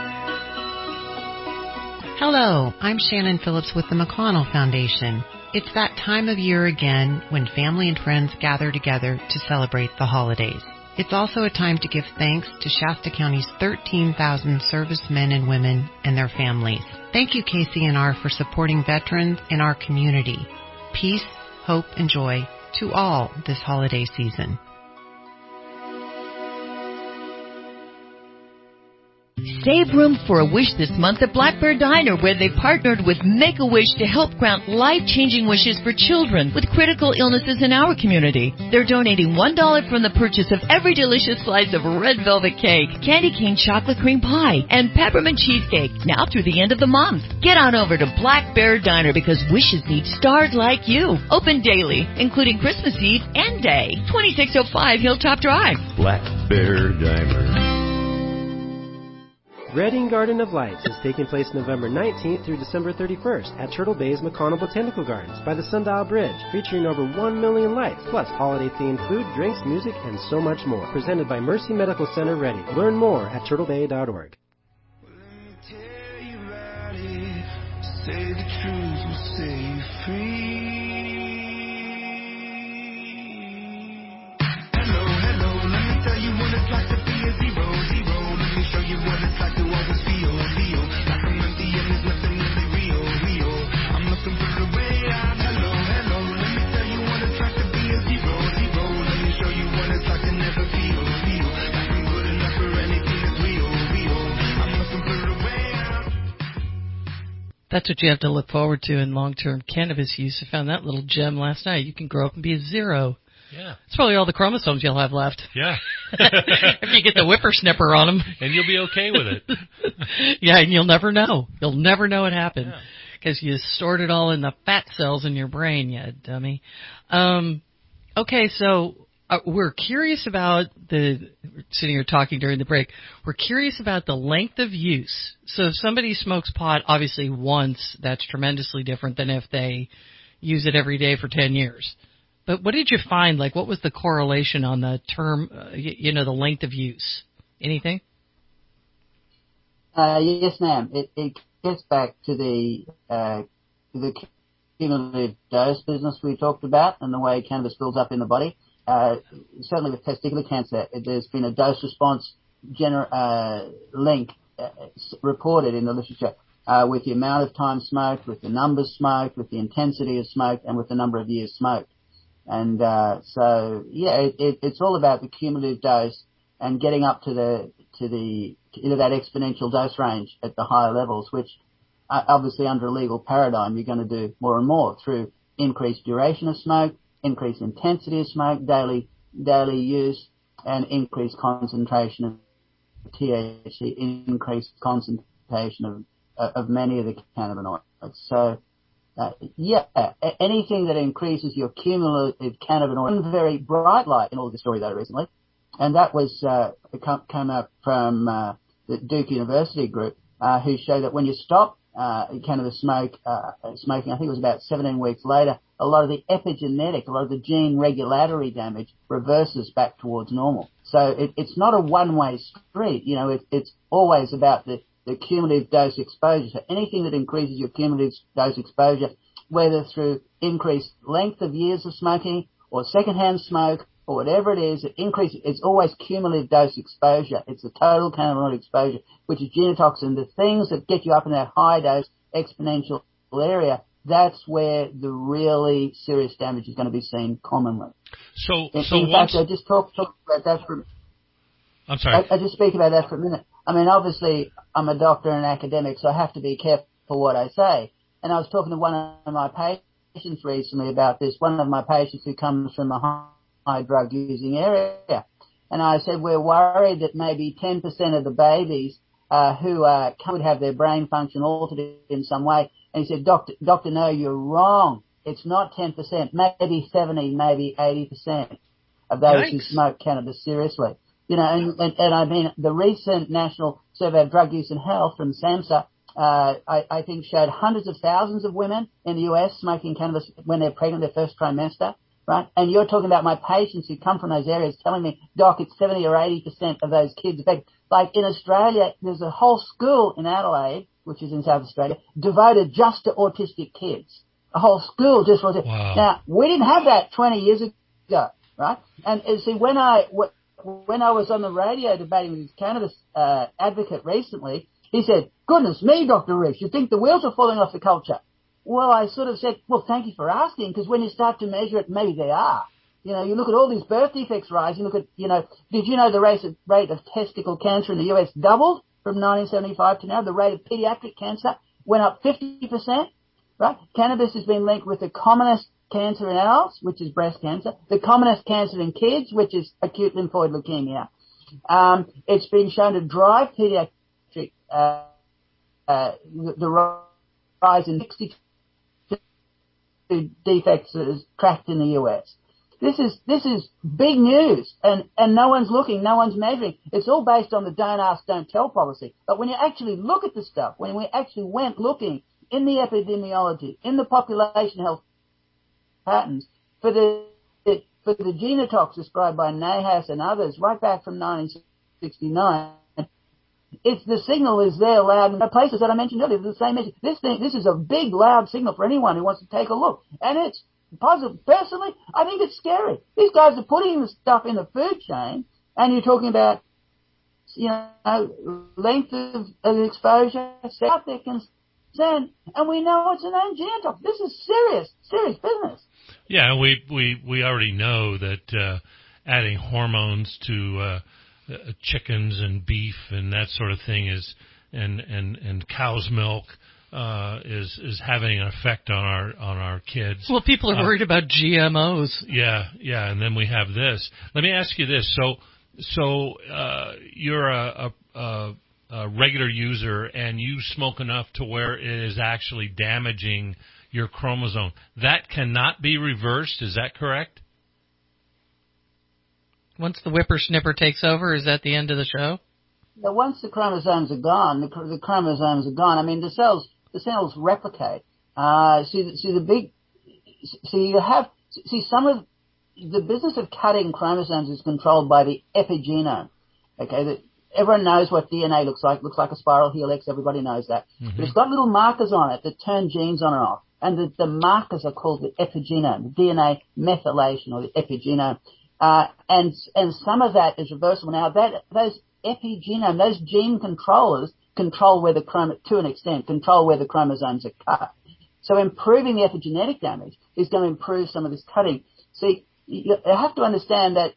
Hello, I'm Shannon Phillips with the McConnell Foundation. It's that time of year again when family and friends gather together to celebrate the holidays. It's also a time to give thanks to Shasta County's 13,000 servicemen and women and their families. Thank you, KCNR, for supporting veterans in our community. Peace, hope, and joy to all this holiday season. Save room for a wish this month at Blackbird Diner, where they partnered with Make-A-Wish to help grant life-changing wishes for children with critical illnesses in our community. They're donating $1 from the purchase of every delicious slice of red velvet cake, candy cane chocolate cream pie, and peppermint cheesecake, now through the end of the month. Get on over to Black Bear Diner because wishes need stars like you. Open daily, including Christmas Eve and Day. 2605 Hilltop Drive. Black Bear Diner. Reading Garden of Lights is taking place November 19th through December 31st at Turtle Bay's McConnell Botanical Gardens by the Sundial Bridge, featuring over 1 million lights, plus holiday-themed food, drinks, music, and so much more. Presented by Mercy Medical Center Reading. Learn more at turtlebay.org. Say the truth will set you free. Hello, hello, let me tell you what it's like to be a zero, zero. Let me show you what it's like to always feel, feel. Like I'm empty and there's nothing really real, real. I'm looking for the way out. Hello, hello, let me tell you what it's like to be a zero, zero. Let me show you what it's like to never feel, feel. Like I'm good enough for anything that's real, real. I'm looking for the way out. That's what you have to look forward to in long-term cannabis use. I found that little gem last night. You can grow up and be a zero. Yeah. It's probably all the chromosomes you'll have left. Yeah. If you get the whippersnipper on them. And you'll be okay with it. Yeah, and you'll never know. You'll never know it happened. Because you stored it all in the fat cells in your brain, you dummy. Okay, so We're curious about sitting here talking during the break, we're curious about the length of use. So if somebody smokes pot, obviously once, that's tremendously different than if they use it every day for 10 years. But what did you find? Like, what was the correlation on the term, the length of use? Anything? Yes, ma'am. It gets back to the cumulative dose business we talked about and the way cannabis builds up in the body. Certainly with testicular cancer, there's been a dose-response link reported in the literature with the amount of time smoked, with the numbers smoked, with the intensity of smoke, and with the number of years smoked. And it's all about the cumulative dose and getting up to that exponential dose range at the higher levels, which obviously under a legal paradigm you're going to do more and more through increased duration of smoke, increased intensity of smoke, daily use, and increased concentration of THC, increased concentration of many of the cannabinoids. So, anything that increases your cumulative cannabinoid, one very bright light in all the story though recently, and that was come up from the Duke University group, who showed that when you stop cannabis smoking, I think it was about 17 weeks later, a lot of the epigenetic, a lot of the gene regulatory damage reverses back towards normal. So it's not a one-way street. It's always about the cumulative dose exposure. So anything that increases your cumulative dose exposure, whether through increased length of years of smoking or secondhand smoke or whatever it is, it's always cumulative dose exposure. It's the total cannabinoid exposure, which is genotoxin. The things that get you up in that high dose exponential area, that's where the really serious damage is going to be seen commonly. In fact, I just talk about that for. I'm sorry. I just speak about that for a minute. I mean, obviously, I'm a doctor and an academic, so I have to be careful what I say. And I was talking to one of my patients recently about this. One of my patients who comes from a high drug using area, and I said we're worried that maybe 10% of the babies who could have their brain function altered in some way. And he said, Doctor, no, you're wrong. It's not 10%, maybe 70, maybe 80% of those who smoke cannabis seriously. And I mean, the recent National Survey of Drug Use and Health from SAMHSA, I think showed hundreds of thousands of women in the US smoking cannabis when they're pregnant their first trimester, right? And you're talking about my patients who come from those areas telling me, Doc, it's 70 or 80% of those kids. In fact, like in Australia, there's a whole school in Adelaide, which is in South Australia, devoted just to autistic kids. A whole school just for autistic. Wow. Now, we didn't have that 20 years ago, right? And see, when I was on the radio debating with this cannabis advocate recently, he said, goodness me, Dr. Reese, you think the wheels are falling off the culture? Well, I sort of said, well, thank you for asking, because when you start to measure it, maybe they are. You look at all these birth defects rising. Look at, did you know the rate of testicle cancer in the US doubled from 1975 to now? The rate of pediatric cancer went up 50%, right? Cannabis has been linked with the commonest cancer in adults, which is breast cancer, the commonest cancer in kids, which is acute lymphoid leukemia. It's been shown to drive pediatric, the rise in 62 defects that is tracked in the US. This is big news, and no one's looking, no one's measuring. It's all based on the don't ask, don't tell policy. But when you actually look at the stuff, when we actually went looking in the epidemiology, in the population health patterns, for the genotox described by Nahas and others right back from 1969, it's the signal is there loud in the places that I mentioned earlier. The same message. This is a big, loud signal for anyone who wants to take a look, and it's positive. Personally, I think it's scary. These guys are putting the stuff in the food chain, and you're talking about, length of exposure, out there concern, and we know it's a known genotox. This is serious business. Yeah, we already know that adding hormones to chickens and beef and that sort of thing and cow's milk is having an effect on our kids. Well, people are worried about GMOs. Yeah, and then we have this. Let me ask you this: so you're a regular user and you smoke enough to where it is actually damaging your chromosome. That cannot be reversed. Is that correct? Once the whippersnipper takes over, is that the end of the show? Now, once the chromosomes are gone, the chromosomes are gone. I mean, the cells replicate. Some of the business of cutting chromosomes is controlled by the epigenome. Okay, everyone knows what DNA looks like. It looks like a spiral helix. Everybody knows that. Mm-hmm. But it's got little markers on it that turn genes on and off. And the markers are called the epigenome, the DNA methylation or the epigenome. And some of that is reversible. Now, those epigenome, those gene controllers control where to an extent, control where the chromosomes are cut. So improving the epigenetic damage is going to improve some of this cutting. See, you have to understand that,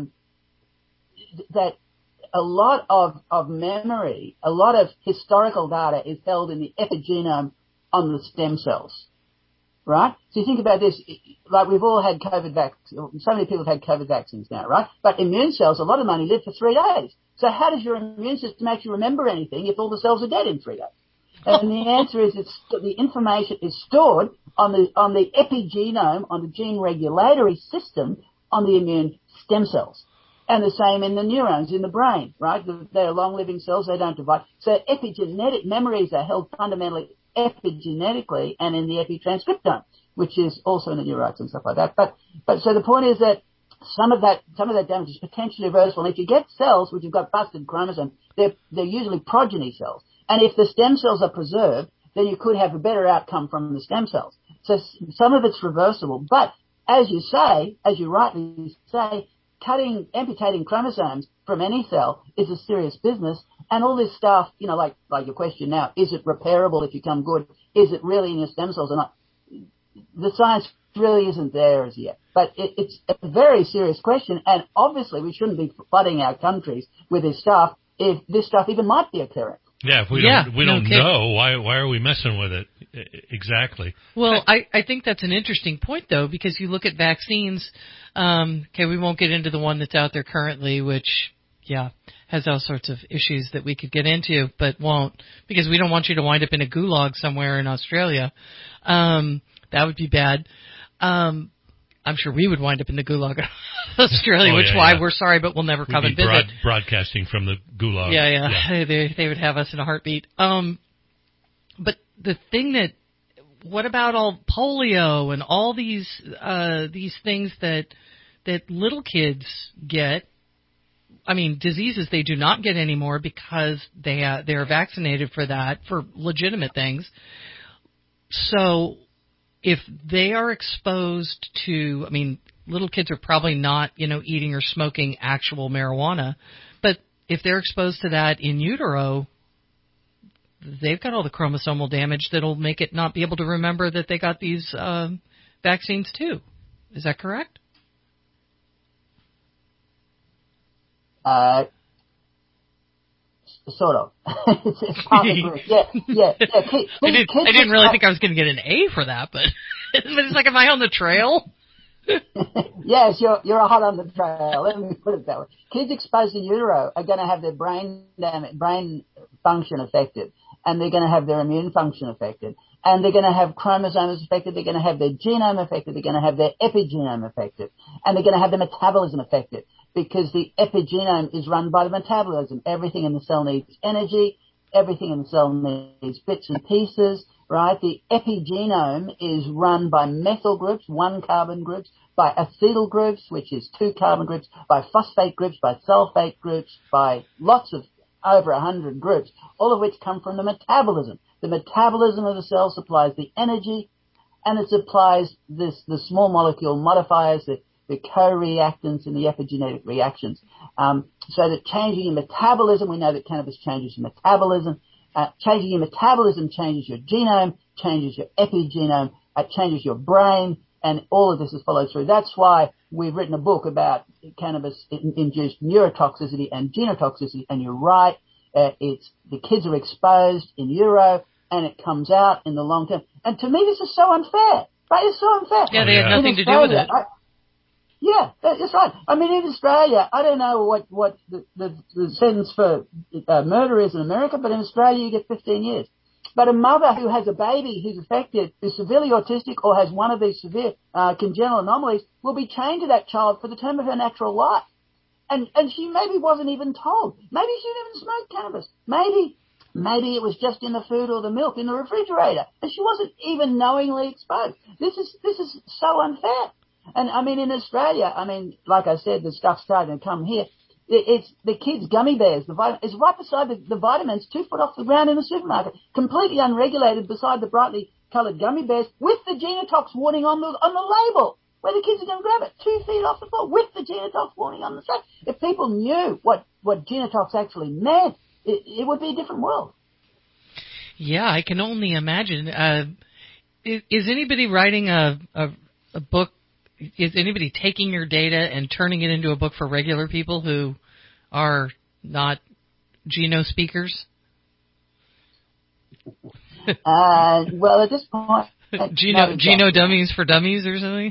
that a lot of memory, a lot of historical data is held in the epigenome on the stem cells, right? So you think about this, like we've all had COVID vaccines, so many people have had COVID vaccines now, right? But immune cells, a lot of them only live for 3 days. So how does your immune system actually remember anything if all the cells are dead in 3 days? And the answer is the information is stored on the epigenome, on the gene regulatory system on the immune stem cells. And the same in the neurons in the brain, right? They're long-living cells, they don't divide. So epigenetic memories are held fundamentally epigenetically and in the epitranscriptome, which is also in the neurites and stuff like that. But so the point is that some of that damage is potentially reversible. And if you get cells which have got busted chromosomes, they're usually progeny cells. And if the stem cells are preserved, then you could have a better outcome from the stem cells. So some of it's reversible. But as you rightly say, amputating chromosomes from any cell is a serious business. And all this stuff, like your question now, is it repairable if you come good? Is it really in your stem cells or not? The science really isn't there as yet. But it's a very serious question. And obviously we shouldn't be flooding our countries with this stuff if this stuff even might be occurring. Yeah, if we don't know, why are we messing with it? Exactly. Well, I think that's an interesting point, though, because you look at vaccines. We won't get into the one that's out there currently, which, has all sorts of issues that we could get into, but won't, because we don't want you to wind up in a gulag somewhere in Australia. That would be bad. I'm sure we would wind up in the gulag in Australia, we're sorry, but we'll never come and visit. Broadcasting from the gulag. Yeah. They would have us in a heartbeat. But the thing what about all polio and all these things that little kids get? I mean, diseases they do not get anymore because they're vaccinated for that, for legitimate things. So if they are exposed to, I mean, little kids are probably not, eating or smoking actual marijuana, but if they're exposed to that in utero, they've got all the chromosomal damage that'll make it not be able to remember that they got these vaccines too. Is that correct? Sort of. it's part of the group. Yeah. I didn't really think I was going to get an A for that, but it's like, am I on the trail? Yes, you're hot on the trail. Let me put it that way. Kids exposed in utero are going to have their brain function affected, and they're going to have their immune function affected, and they're going to have chromosomes affected, they're going to have their genome affected, they're going to have their epigenome affected, and they're going to have their metabolism affected, because the epigenome is run by the metabolism. Everything in the cell needs energy, everything in the cell needs bits and pieces, right? The epigenome is run by methyl groups, 1 carbon groups, by acetyl groups, which is 2 carbon groups, by phosphate groups, by sulfate groups, by lots of over 100 groups, all of which come from the metabolism. The metabolism of the cell supplies the energy, and it supplies the small molecule modifiers, the co-reactants in the epigenetic reactions. So that changing your metabolism, we know that cannabis changes your metabolism. Changing your metabolism changes your genome, changes your epigenome, changes your brain, and all of this is followed through. That's why we've written a book about cannabis-induced neurotoxicity and genotoxicity, and you're right, the kids are exposed in utero, and it comes out in the long term. And to me, this is so unfair, right? It's so unfair. Yeah, they had nothing to do with it. Yeah, that's right. I mean, in Australia, I don't know what the sentence for murder is in America, but in Australia you get 15 years. But a mother who has a baby who's affected, who's severely autistic or has one of these severe congenital anomalies will be chained to that child for the term of her natural life. And she maybe wasn't even told. Maybe she didn't even smoke cannabis. Maybe it was just in the food or the milk in the refrigerator, and she wasn't even knowingly exposed. This is so unfair. And I mean, in Australia, I mean, like I said, the stuff's starting to come here. It's the kids' gummy bears. It's right beside the vitamins, 2 foot off the ground in the supermarket, completely unregulated beside the brightly coloured gummy bears with the genotox warning on the label, where the kids are going to grab it 2 feet off the floor with the genotox warning on the side. If people knew what genotox actually meant, it would be a different world. Yeah, I can only imagine. Is anybody writing a book? Is anybody taking your data and turning it into a book for regular people who are not Geno speakers? Well, at this point, Geno dummies for dummies or something.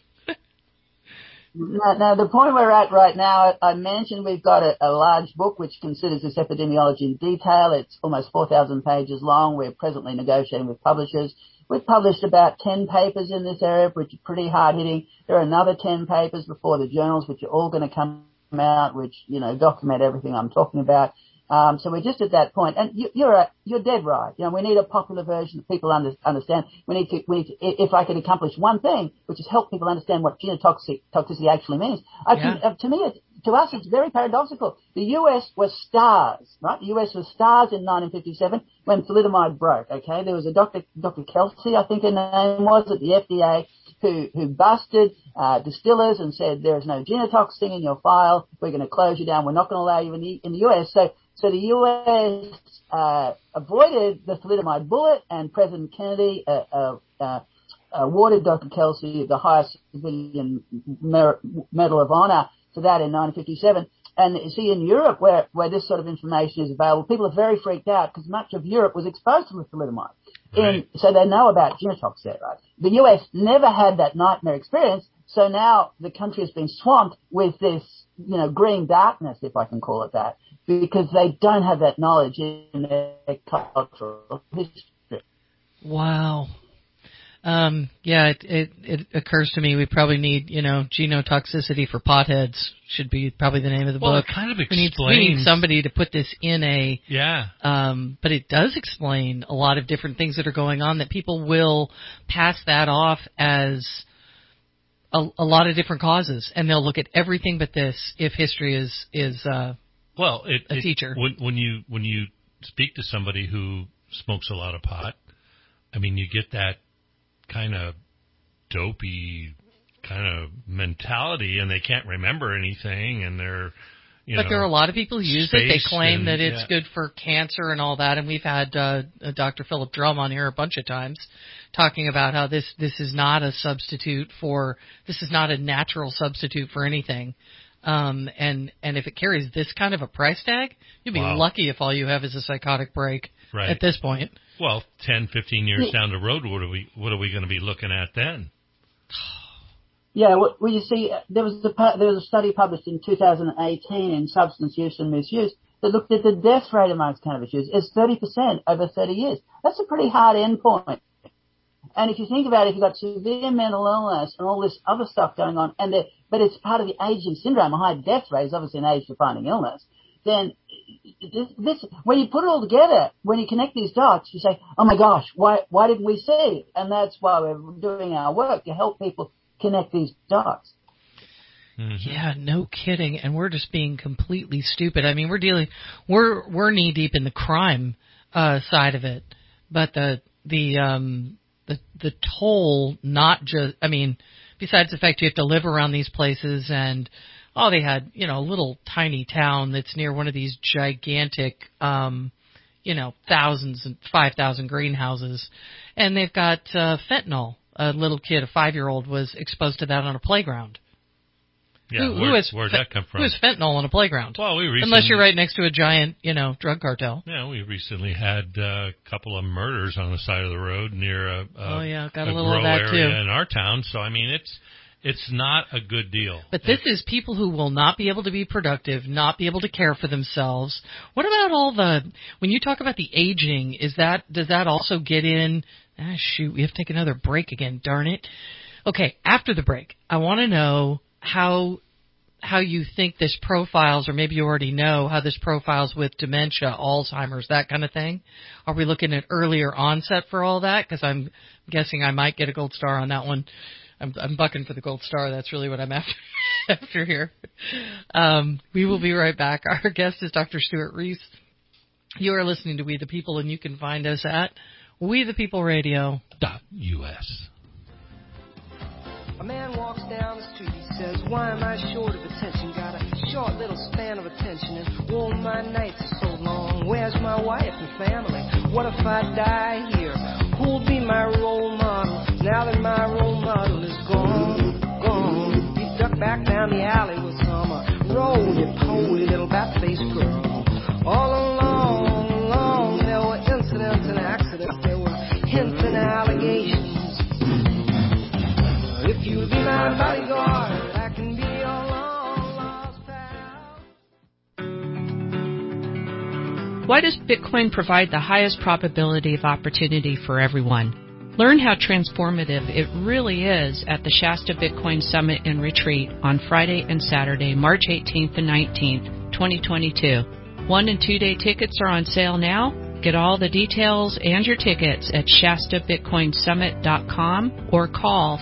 Now, the point we're at right now, I mentioned we've got a large book which considers this epidemiology in detail. It's almost 4,000 pages long. We're presently negotiating with publishers. We've published about 10 papers in this area, which are pretty hard-hitting. There are another 10 papers before the journals, which are all going to come out, which, document everything I'm talking about. So we're just at that point. And you're dead right. We need a popular version that people understand. We need to, if I could accomplish one thing, which is help people understand what genotoxicity actually means. To us, it's very paradoxical. The U.S. was stars, right? The U.S. was stars in 1957 when thalidomide broke, okay? There was a Dr. Kelsey, I think her name was, at the FDA, who busted distillers and said there is no genotox thing in your file. We're going to close you down. We're not going to allow you in the U.S. So the U.S. avoided the thalidomide bullet, and President Kennedy awarded Dr. Kelsey the highest civilian Medal of Honor for that in 1957. And you see, in Europe, where this sort of information is available, people are very freaked out because much of Europe was exposed to the thalidomide. Right. So they know about genotox there, right? The U.S. never had that nightmare experience, so now the country has been swamped with this, green darkness, if I can call it that, because they don't have that knowledge in their cultural history. Wow. It occurs to me we probably need, genotoxicity for potheads should be probably the name of the book. It kind of explains. We need somebody to put this in a... Yeah. But it does explain a lot of different things that are going on that people will pass that off as a lot of different causes, and they'll look at everything but this if history is a teacher. When you speak to somebody who smokes a lot of pot, I mean, you get that kind of dopey kind of mentality, and they can't remember anything, and they're, But there are a lot of people who use it. They claim that it's good for cancer and all that, and we've had Dr. Philip Drum on here a bunch of times talking about how this is not a substitute for, this is not a natural substitute for anything. And if it carries this kind of a price tag, you'd be lucky if all you have is a psychotic break at this point. Well, 10, 15 years down the road, what are we going to be looking at then? Yeah, well, you see, there was a study published in 2018 in Substance Use and Misuse that looked at the death rate amongst cannabis users as 30% over 30 years. That's a pretty hard endpoint. And if you think about it, if you've got severe mental illness and all this other stuff going on, but it's part of the aging syndrome, a high death rate is obviously an age-defining illness, then this, when you put it all together, when you connect these dots, you say, oh my gosh, why didn't we see? And that's why we're doing our work, to help people connect these dots. Mm-hmm. Yeah, no kidding. And we're just being completely stupid. I mean, we're knee deep in the crime side of it, but the toll, not just, I mean, besides the fact you have to live around these places, and they had, a little tiny town that's near one of these gigantic, thousands and 5,000 greenhouses, and they've got fentanyl. A little kid, a 5-year-old, was exposed to that on a playground. Yeah, where'd that come from? Who has fentanyl on a playground? Well, unless you're right next to a giant, drug cartel. Yeah, we recently had a couple of murders on the side of the road near got a little grow of that area too in our town. So I mean, it's not a good deal. But this is people who will not be able to be productive, not be able to care for themselves. What about when you talk about the aging, does that also get in? Shoot, we have to take another break again, darn it. Okay, after the break, I want to know how how you think this profiles, or maybe you already know how this profiles with dementia, Alzheimer's, that kind of thing? Are we looking at earlier onset for all that? Because I'm guessing I might get a gold star on that one. I'm bucking for the gold star. That's really what I'm after here. We will be right back. Our guest is Dr. Stuart Reese. You are listening to We the People, and you can find us at WeThePeopleRadio.us. A man walks down the street, he says, why am I short of attention? Got a short little span of attention, and oh, my nights are so long. Where's my wife and family? What if I die here? Who'll be my role model now that my role model is gone? He ducked back down the alley with some roly-poly little bat-faced girl. All along, there were incidents and accidents, there were hints and allegations. If you'll be my bodyguard, I can be your long-lost pal. Why does Bitcoin provide the highest probability of opportunity for everyone? Learn how transformative it really is at the Shasta Bitcoin Summit and Retreat on Friday and Saturday, March 18th and 19th, 2022. 1- and 2-day tickets are on sale now. Get all the details and your tickets at ShastaBitcoinSummit.com or call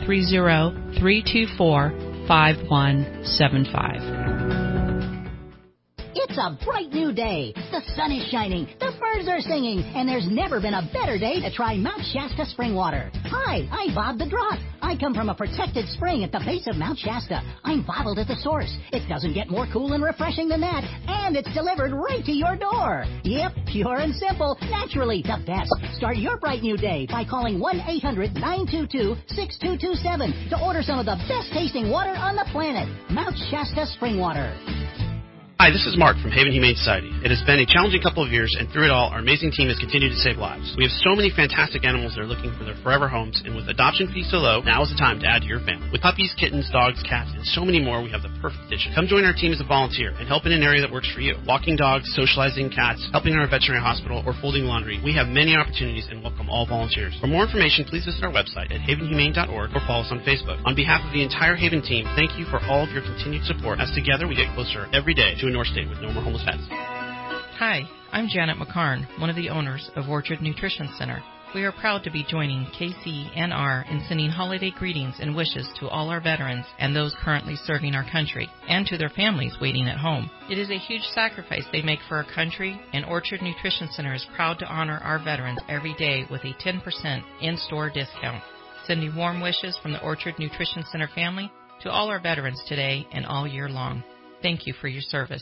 530-324-5175. It's a bright new day. The sun is shining, the birds are singing, and there's never been a better day to try Mount Shasta spring water. Hi, I'm Bob the Drop. I come from a protected spring at the base of Mount Shasta. I'm bottled at the source. It doesn't get more cool and refreshing than that, and it's delivered right to your door. Yep, pure and simple, naturally the best. Start your bright new day by calling 1-800-922-6227 to order some of the best tasting water on the planet. Mount Shasta spring water. Hi, this is Mark from Haven Humane Society. It has been a challenging couple of years, and through it all, our amazing team has continued to save lives. We have so many fantastic animals that are looking for their forever homes, and with adoption fees so low, now is the time to add to your family. With puppies, kittens, dogs, cats, and so many more, we have the perfect addition. Come join our team as a volunteer and help in an area that works for you. Walking dogs, socializing cats, helping in our veterinary hospital, or folding laundry. We have many opportunities and welcome all volunteers. For more information, please visit our website at havenhumane.org or follow us on Facebook. On behalf of the entire Haven team, thank you for all of your continued support, as together we get closer every day to a North State with no more homeless pets. Hi, I'm Janet McCarn, one of the owners of Orchard Nutrition Center. We are proud to be joining KCNR in sending holiday greetings and wishes to all our veterans and those currently serving our country, and to their families waiting at home. It is a huge sacrifice they make for our country, and Orchard Nutrition Center is proud to honor our veterans every day with a 10% in-store discount. Sending warm wishes from the Orchard Nutrition Center family to all our veterans today and all year long. Thank you for your service.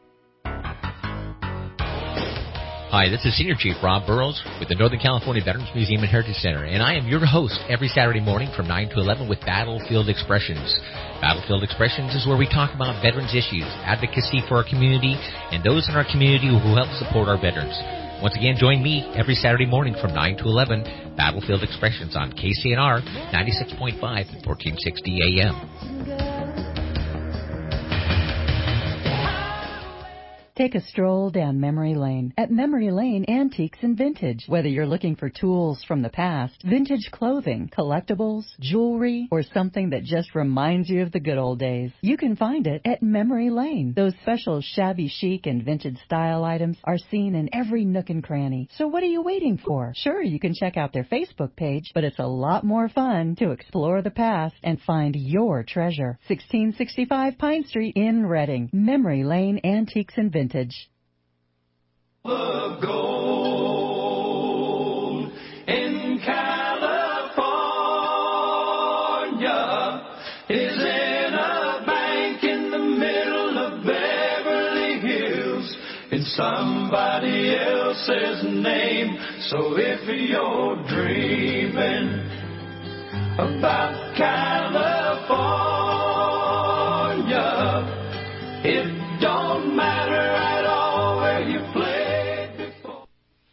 Hi, this is Senior Chief Rob Burrows with the Northern California Veterans Museum and Heritage Center, and I am your host every Saturday morning from 9 to 11 with Battlefield Expressions. Battlefield Expressions is where we talk about veterans issues, advocacy for our community, and those in our community who help support our veterans. Once again, join me every Saturday morning from 9 to 11, Battlefield Expressions on KCNR 96.5 at 1460 AM. Take a stroll down memory lane at Memory Lane Antiques and Vintage. Whether you're looking for tools from the past, vintage clothing, collectibles, jewelry, or something that just reminds you of the good old days, you can find it at Memory Lane. Those special shabby chic and vintage style items are seen in every nook and cranny. So what are you waiting for? Sure, you can check out their Facebook page, but it's a lot more fun to explore the past and find your treasure. 1665 Pine Street in Redding. Memory Lane Antiques and Vintage. The gold in California is in a bank in the middle of Beverly Hills in somebody else's name. So if you're dreaming about California, it don't matter at all where you played before.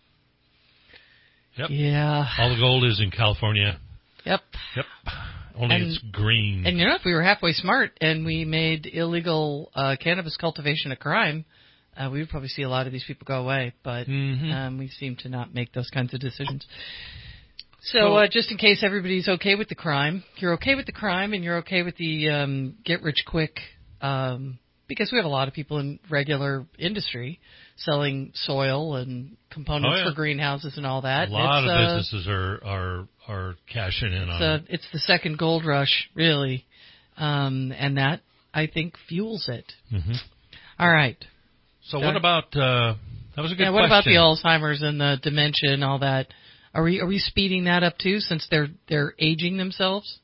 Yep. Yeah. All the gold is in California. Yep. Only it's green. And you know, if we were halfway smart and we made illegal cannabis cultivation a crime, we would probably see a lot of these people go away. But we seem to not make those kinds of decisions. So just in case everybody's okay with the crime, you're okay with the crime and you're okay with the get-rich-quick because we have a lot of people in regular industry selling soil and components for greenhouses and all that. A lot of businesses are cashing in on it. It's the second gold rush, really, and that, I think, fuels it. Mm-hmm. All right. So what about that was a good question. What about the Alzheimer's and the dementia and all that? Are we speeding that up too, since they're aging themselves?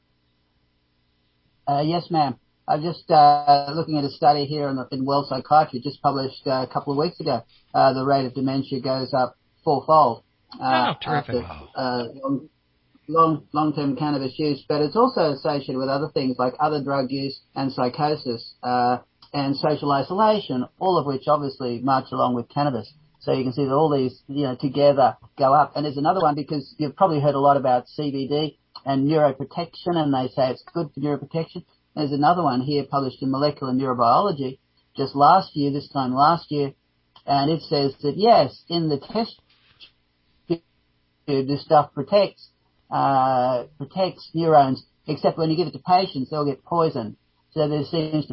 Yes, ma'am. I'm just looking at a study here in World Psychiatry, just published a couple of weeks ago. The rate of dementia goes up fourfold. Terrific. After long-term cannabis use, but it's also associated with other things like other drug use and psychosis and social isolation, all of which obviously march along with cannabis. So you can see that all these, together go up. And there's another one, because you've probably heard a lot about CBD and neuroprotection, and they say it's good for neuroprotection. There's another one here published in Molecular Neurobiology just this time last year, and it says that, yes, in the test tube, this stuff protects neurons, except when you give it to patients, they'll get poisoned. So there seems to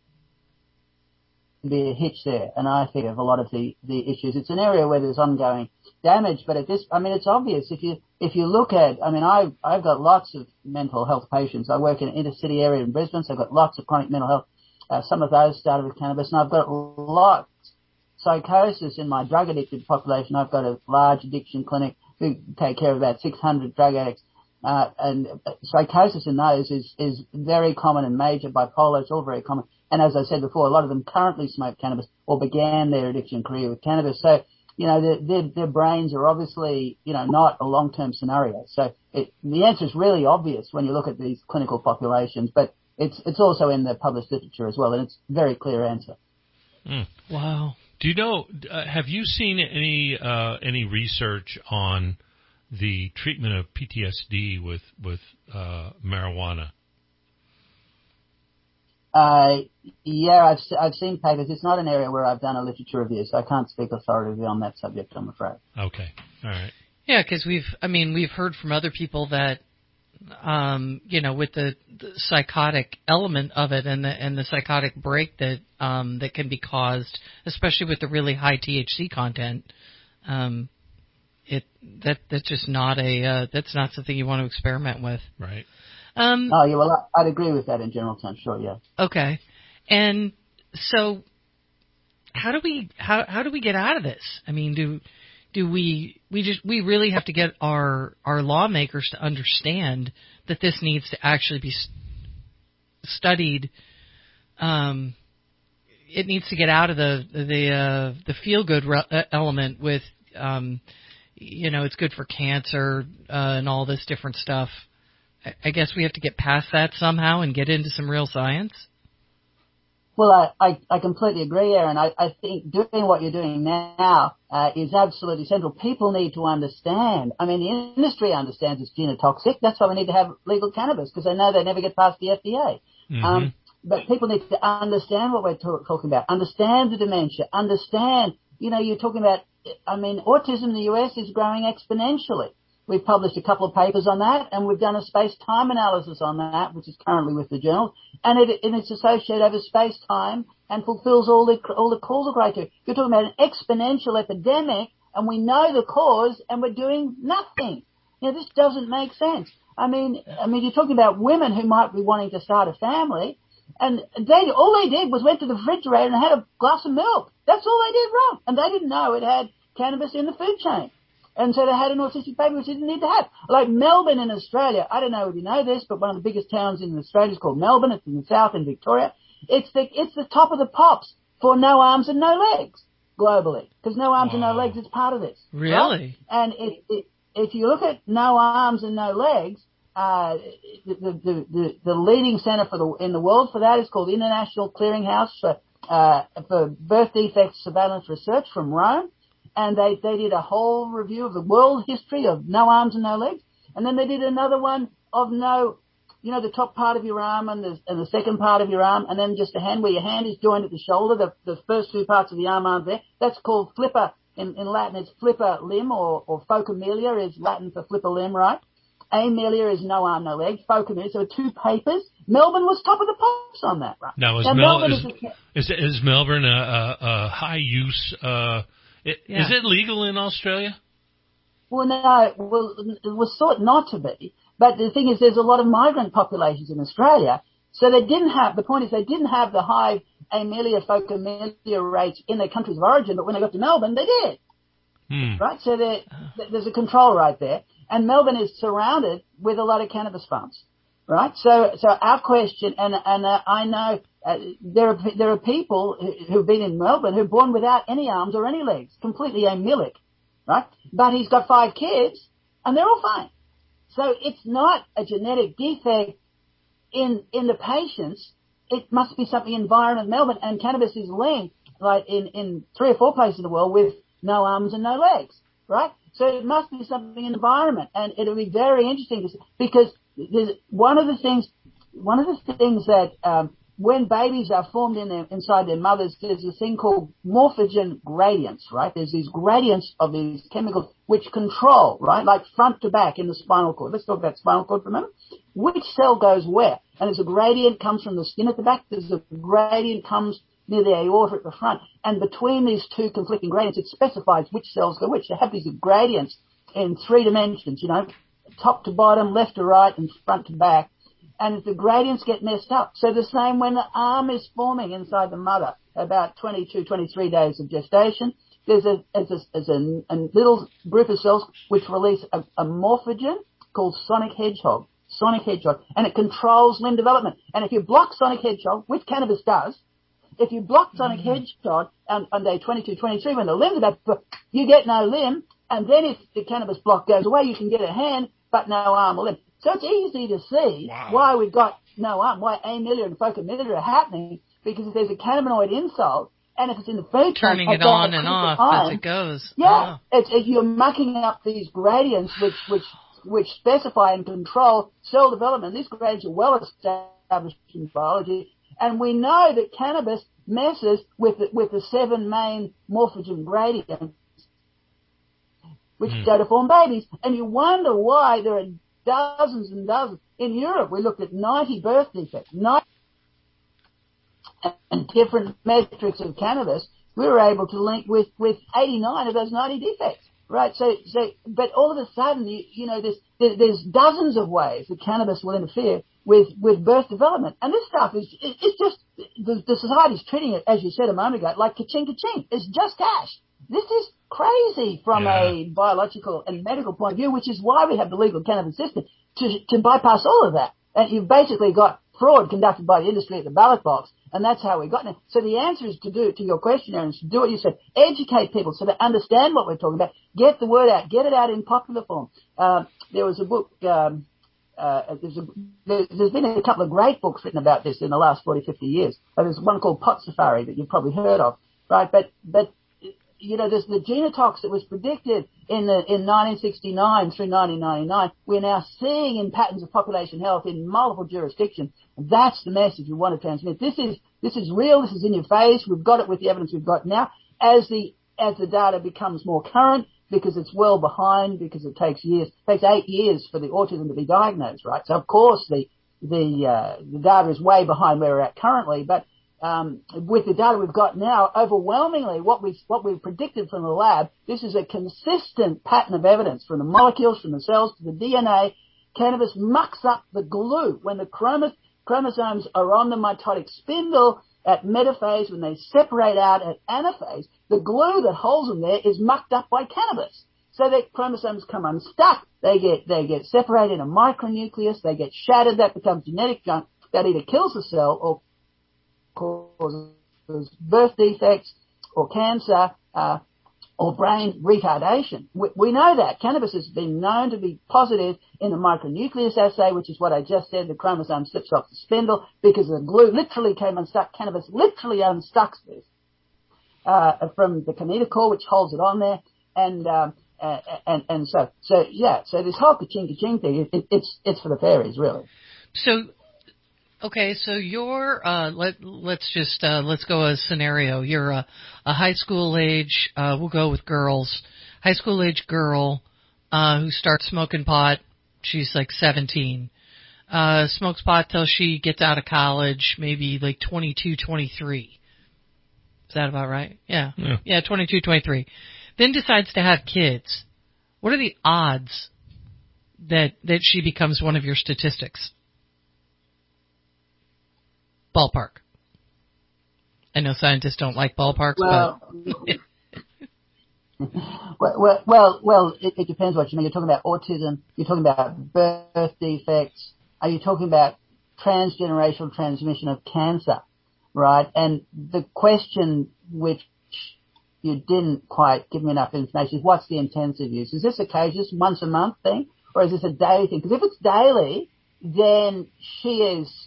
be a hitch there, and I think of a lot of the issues. It's an area where there's ongoing damage, but it's obvious. If you look at, I've got lots of mental health patients. I work in an inner-city area in Brisbane, so I've got lots of chronic mental health. Some of those started with cannabis, and I've got lots psychosis in my drug-addicted population. I've got a large addiction clinic who take care of about 600 drug addicts. And psychosis in those is very common, and major bipolar, it's all very common. And as I said before, a lot of them currently smoke cannabis or began their addiction career with cannabis. So, their brains are obviously, not a long-term scenario. So the answer is really obvious when you look at these clinical populations, but it's also in the published literature as well, and it's a very clear answer. Wow. Do you know, have you seen any research on the treatment of PTSD with marijuana? Yeah, I've seen papers. It's not an area where I've done a literature review, so I can't speak authoritatively on that subject, I'm afraid. Okay, all right. Yeah, because we've heard from other people that, with the psychotic element of it and the psychotic break that can be caused, especially with the really high THC content, that's just not that's not something you want to experiment with. Right. I'd agree with that in general terms. Sure, yeah. Okay, and so how do we get out of this? Do we really have to get our lawmakers to understand that this needs to actually be studied? It needs to get out of the feel good element with it's good for cancer and all this different stuff. I guess we have to get past that somehow and get into some real science. Well, I completely agree, Aaron. I think doing what you're doing now is absolutely central. People need to understand. The industry understands it's genotoxic. That's why we need to have legal cannabis, because they know they never get past the FDA. Mm-hmm. But people need to understand what we're talking about, understand the dementia, understand, you're talking about, autism in the US is growing exponentially. We've published a couple of papers on that, and we've done a space-time analysis on that, which is currently with the journal, and it's associated over space-time and fulfills all the causal criteria. You're talking about an exponential epidemic, and we know the cause, and we're doing nothing. This doesn't make sense. You're talking about women who might be wanting to start a family, and all they did was went to the refrigerator and had a glass of milk. That's all they did wrong, and they didn't know it had cannabis in the food chain. And so they had an autistic baby, which they didn't need to have. Like Melbourne in Australia, I don't know if you know this, but one of the biggest towns in Australia is called Melbourne. It's in the south in Victoria. It's the top of the pops for no arms and no legs globally, because no arms and no legs is part of this. Really? Right? And if you look at no arms and no legs, the leading center in the world for that is called International Clearinghouse for Birth Defects Surveillance Research from Rome. And they did a whole review of the world history of no arms and no legs. And then they did another one of the top part of your arm and the second part of your arm, and then just a hand where your hand is joined at the shoulder. The first two parts of the arm aren't there. That's called flipper. In Latin, it's flipper limb, or focamelia is Latin for flipper limb, right? Amelia is no arm, no leg. Focamidra, so 2 papers. Melbourne was top of the pops on that, right? Now, is Melbourne a high use? Is it legal in Australia? Well, no, it was thought not to be. But the thing is, there's a lot of migrant populations in Australia, so they didn't have the high Amelia Focamidra rates in their countries of origin, but when they got to Melbourne, they did. Right? So there's a control right there. And Melbourne is surrounded with a lot of cannabis farms. Right? So our question, and I know there are people who've been in Melbourne who're born without any arms or any legs, completely amelic. Right? But he's got 5 kids, and they're all fine. So it's not a genetic defect in the patients. It must be something environment of Melbourne, and cannabis is linked, like in 3 or 4 places in the world with no arms and no legs, right? So it must be something in the environment, and it'll be very interesting to see, because there's one of the things that when babies are formed inside their mothers, there's a thing called morphogen gradients, right? There's these gradients of these chemicals which control, right, like front to back in the spinal cord. Let's talk about spinal cord for a minute. Which cell goes where? And there's a gradient comes from the skin at the back. There's a gradient comes near the aorta at the front. And between these 2 conflicting gradients, it specifies which cells go which. They have these gradients in 3 dimensions, top to bottom, left to right, and front to back. And if the gradients get messed up, so the same when the arm is forming inside the mother, about 22, 23 days of gestation, there's a little group of cells which release a morphogen called sonic hedgehog, and it controls limb development. And if you block sonic hedgehog, which cannabis does, if you block sonic hedgehog on day 22, 23, when the limb's about to, you get no limb, and then if the cannabis block goes away, you can get a hand, but no arm or limb. So it's easy to see why we've got no arm, why Amelia and Focamidra are happening, because if there's a cannabinoid insult, and if it's in the food turning it on and off as it goes. Yeah, you're mucking up these gradients which specify and control cell development. These gradients are well established in biology, and we know that cannabis messes with the 7 main morphogen gradients which go to form babies. And you wonder why there are dozens and dozens. In Europe, we looked at 90 birth defects, and different metrics of cannabis. We were able to link with 89 of those 90 defects, right? So, but all of a sudden, there's dozens of ways that cannabis will interfere with birth development. And this stuff it's just, the society's treating it, as you said a moment ago, like ka-ching, ka-ching. It's just cash. This is crazy from a biological and medical point of view, which is why we have the legal cannabis system to bypass all of that. And you've basically got fraud conducted by the industry at the ballot box, and that's how we've gotten it. So the answer is to your question, Aaron, is to do what you said. Educate people so they understand what we're talking about. Get the word out. Get it out in popular form. There was a book, there's been a couple of great books written about this in the last 40, 50 years. There's one called Pot Safari that you've probably heard of, right? But there's the genotox that was predicted in 1969 through 1999. We're now seeing in patterns of population health in multiple jurisdictions. That's the message we want to transmit. This is real. This is in your face. We've got it with the evidence we've got now. As the data becomes more current, because it's well behind, because it takes years. It takes 8 years for the autism to be diagnosed, right? So of course the data is way behind where we're at currently, but with the data we've got now, overwhelmingly what we've predicted from the lab, this is a consistent pattern of evidence from the molecules, from the cells to the DNA. Cannabis mucks up the glue when the chromosomes are on the mitotic spindle at metaphase. When they separate out at anaphase, the glue that holds them there is mucked up by cannabis. So their chromosomes come unstuck. They get separated in a micronucleus. They get shattered. That becomes genetic junk that either kills the cell or causes birth defects or cancer or brain retardation. We know that. Cannabis has been known to be positive in the micronucleus assay, which is what I just said. The chromosome slips off the spindle because the glue literally came unstuck. Cannabis literally unstucks this from the kinetochore, which holds it on there. So this whole ka-ching thing, it's for the fairies, really. Okay, so you're let's go a scenario. You're a high school age, we'll go with girls, high school age girl who starts smoking pot She's like 17. Smokes pot till she gets out of college, maybe like 22, 23. Is that about right? Yeah. Yeah, 22, 23. Then decides to have kids. What are the odds that she becomes one of your statistics? Ballpark. I know scientists don't like ballparks, but... Well, it depends what you mean. You're talking about autism, you're talking about birth defects, are you talking about transgenerational transmission of cancer, right? And the question which you didn't quite give me enough information is what's the intensive use? Is this occasional, once a month thing, or is this a daily thing? Because if it's daily, then she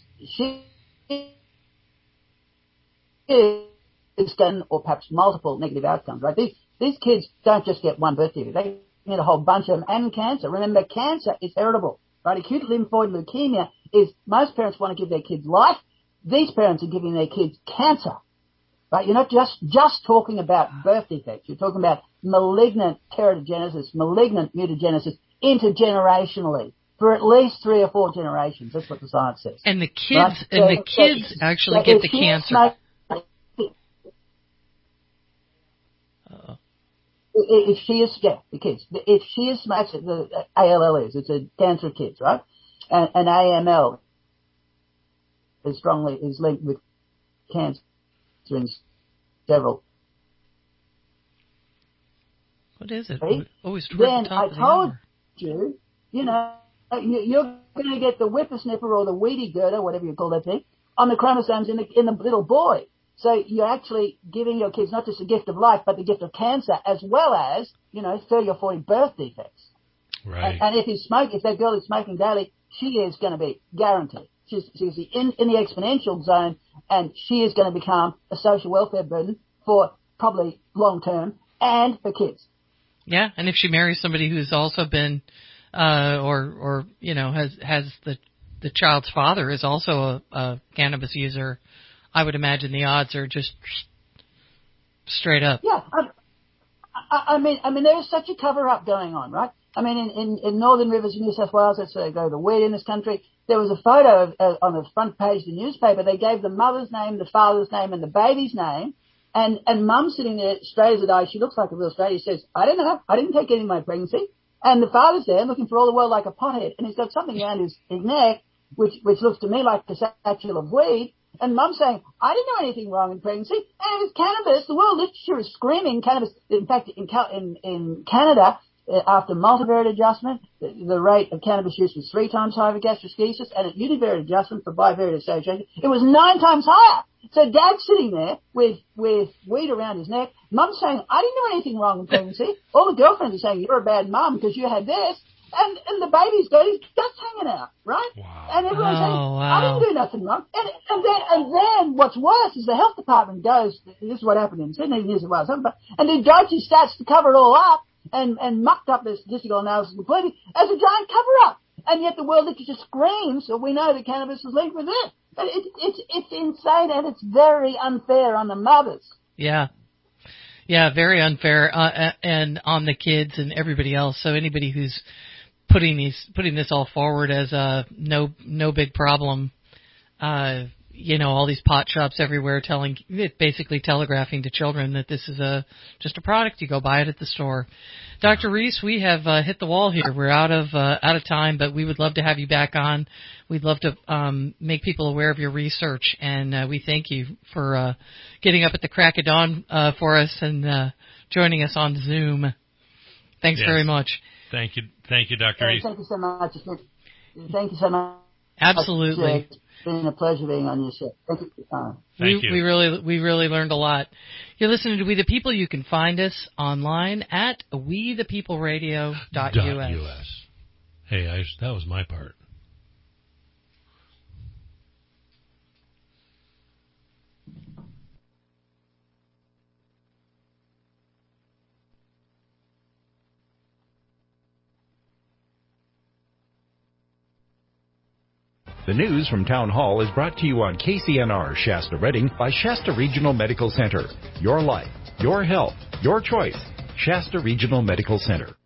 is done, or perhaps multiple negative outcomes, right? These kids don't just get one birth defect. They get a whole bunch of them, and cancer. Remember, cancer is heritable, right? Acute lymphoid leukemia is, most parents want to give their kids life. These parents are giving their kids cancer, right? You're not just talking about birth defects. You're talking about malignant teratogenesis, malignant mutagenesis intergenerationally for at least 3 or 4 generations. That's what the science says. And the kids, right? Actually get the cancer. If she is, the kids. If she is smoked, the ALL it's a cancer of kids, right? And AML is linked with cancer in several. What is it? Always then I told you, you're going to get the whippersnapper or the weedy girder, whatever you call that thing, on the chromosomes in the little boy. So you're actually giving your kids not just a gift of life, but the gift of cancer, as well as, 30 or 40 birth defects. Right. And if that girl is smoking daily, she is going to be guaranteed. She's in the exponential zone, and she is going to become a social welfare burden for probably long term and for kids. Yeah, and if she marries somebody who's also been, has the child's father is also a cannabis user, I would imagine the odds are just straight up. Yeah, I mean, there is such a cover-up going on, right? I mean, in Northern Rivers, New South Wales, that's where they grow the weed in this country. There was a photo on the front page of the newspaper. They gave the mother's name, the father's name, and the baby's name. And mum's sitting there straight as a die. She looks like a real straight. She says, I don't know. I didn't take any of my pregnancy. And the father's there looking for all the world like a pothead. And he's got something around his neck, which looks to me like a satchel of weed. And mum's saying, I didn't know anything wrong in pregnancy. And it was cannabis. The world literature is screaming cannabis. In fact, in Canada, after multivariate adjustment, the rate of cannabis use was 3 times higher for gastroschisis, and at univariate adjustment for bivariate association, it was 9 times higher. So dad's sitting there with weed around his neck. Mum's saying, I didn't know anything wrong in pregnancy. All the girlfriends are saying, you're a bad mum because you had this. And the baby's got his guts hanging out, right? Wow. And everyone's saying, I didn't do nothing wrong. And then what's worse is the health department goes, this is what happened in Sydney, New South Wales, and the dodgy stats to cover it all up and mucked up the statistical analysis completely as a giant cover-up. And yet the world literature screams, so we know that cannabis is linked with it. But it's insane, and it's very unfair on the mothers. Yeah. Yeah, very unfair, and on the kids and everybody else. So anybody who's putting this all forward as a no big problem, all these pot shops everywhere basically telegraphing to children that this is just a product. You go buy it at the store. Dr. Reese, we have hit the wall here. We're out of time, but we would love to have you back on. We'd love to make people aware of your research, and we thank you for getting up at the crack of dawn for us and joining us on Zoom. Thanks very much. Thank you, Dr. Reese. Thank you so much. Thank you so much. Absolutely. It's been a pleasure being on your show. Thank you. Thank you. We really learned a lot. You're listening to We the People. You can find us online at wethepeopleradio.us. Hey, that was my part. The news from Town Hall is brought to you on KCNR Shasta Redding by Shasta Regional Medical Center. Your life, your health, your choice. Shasta Regional Medical Center.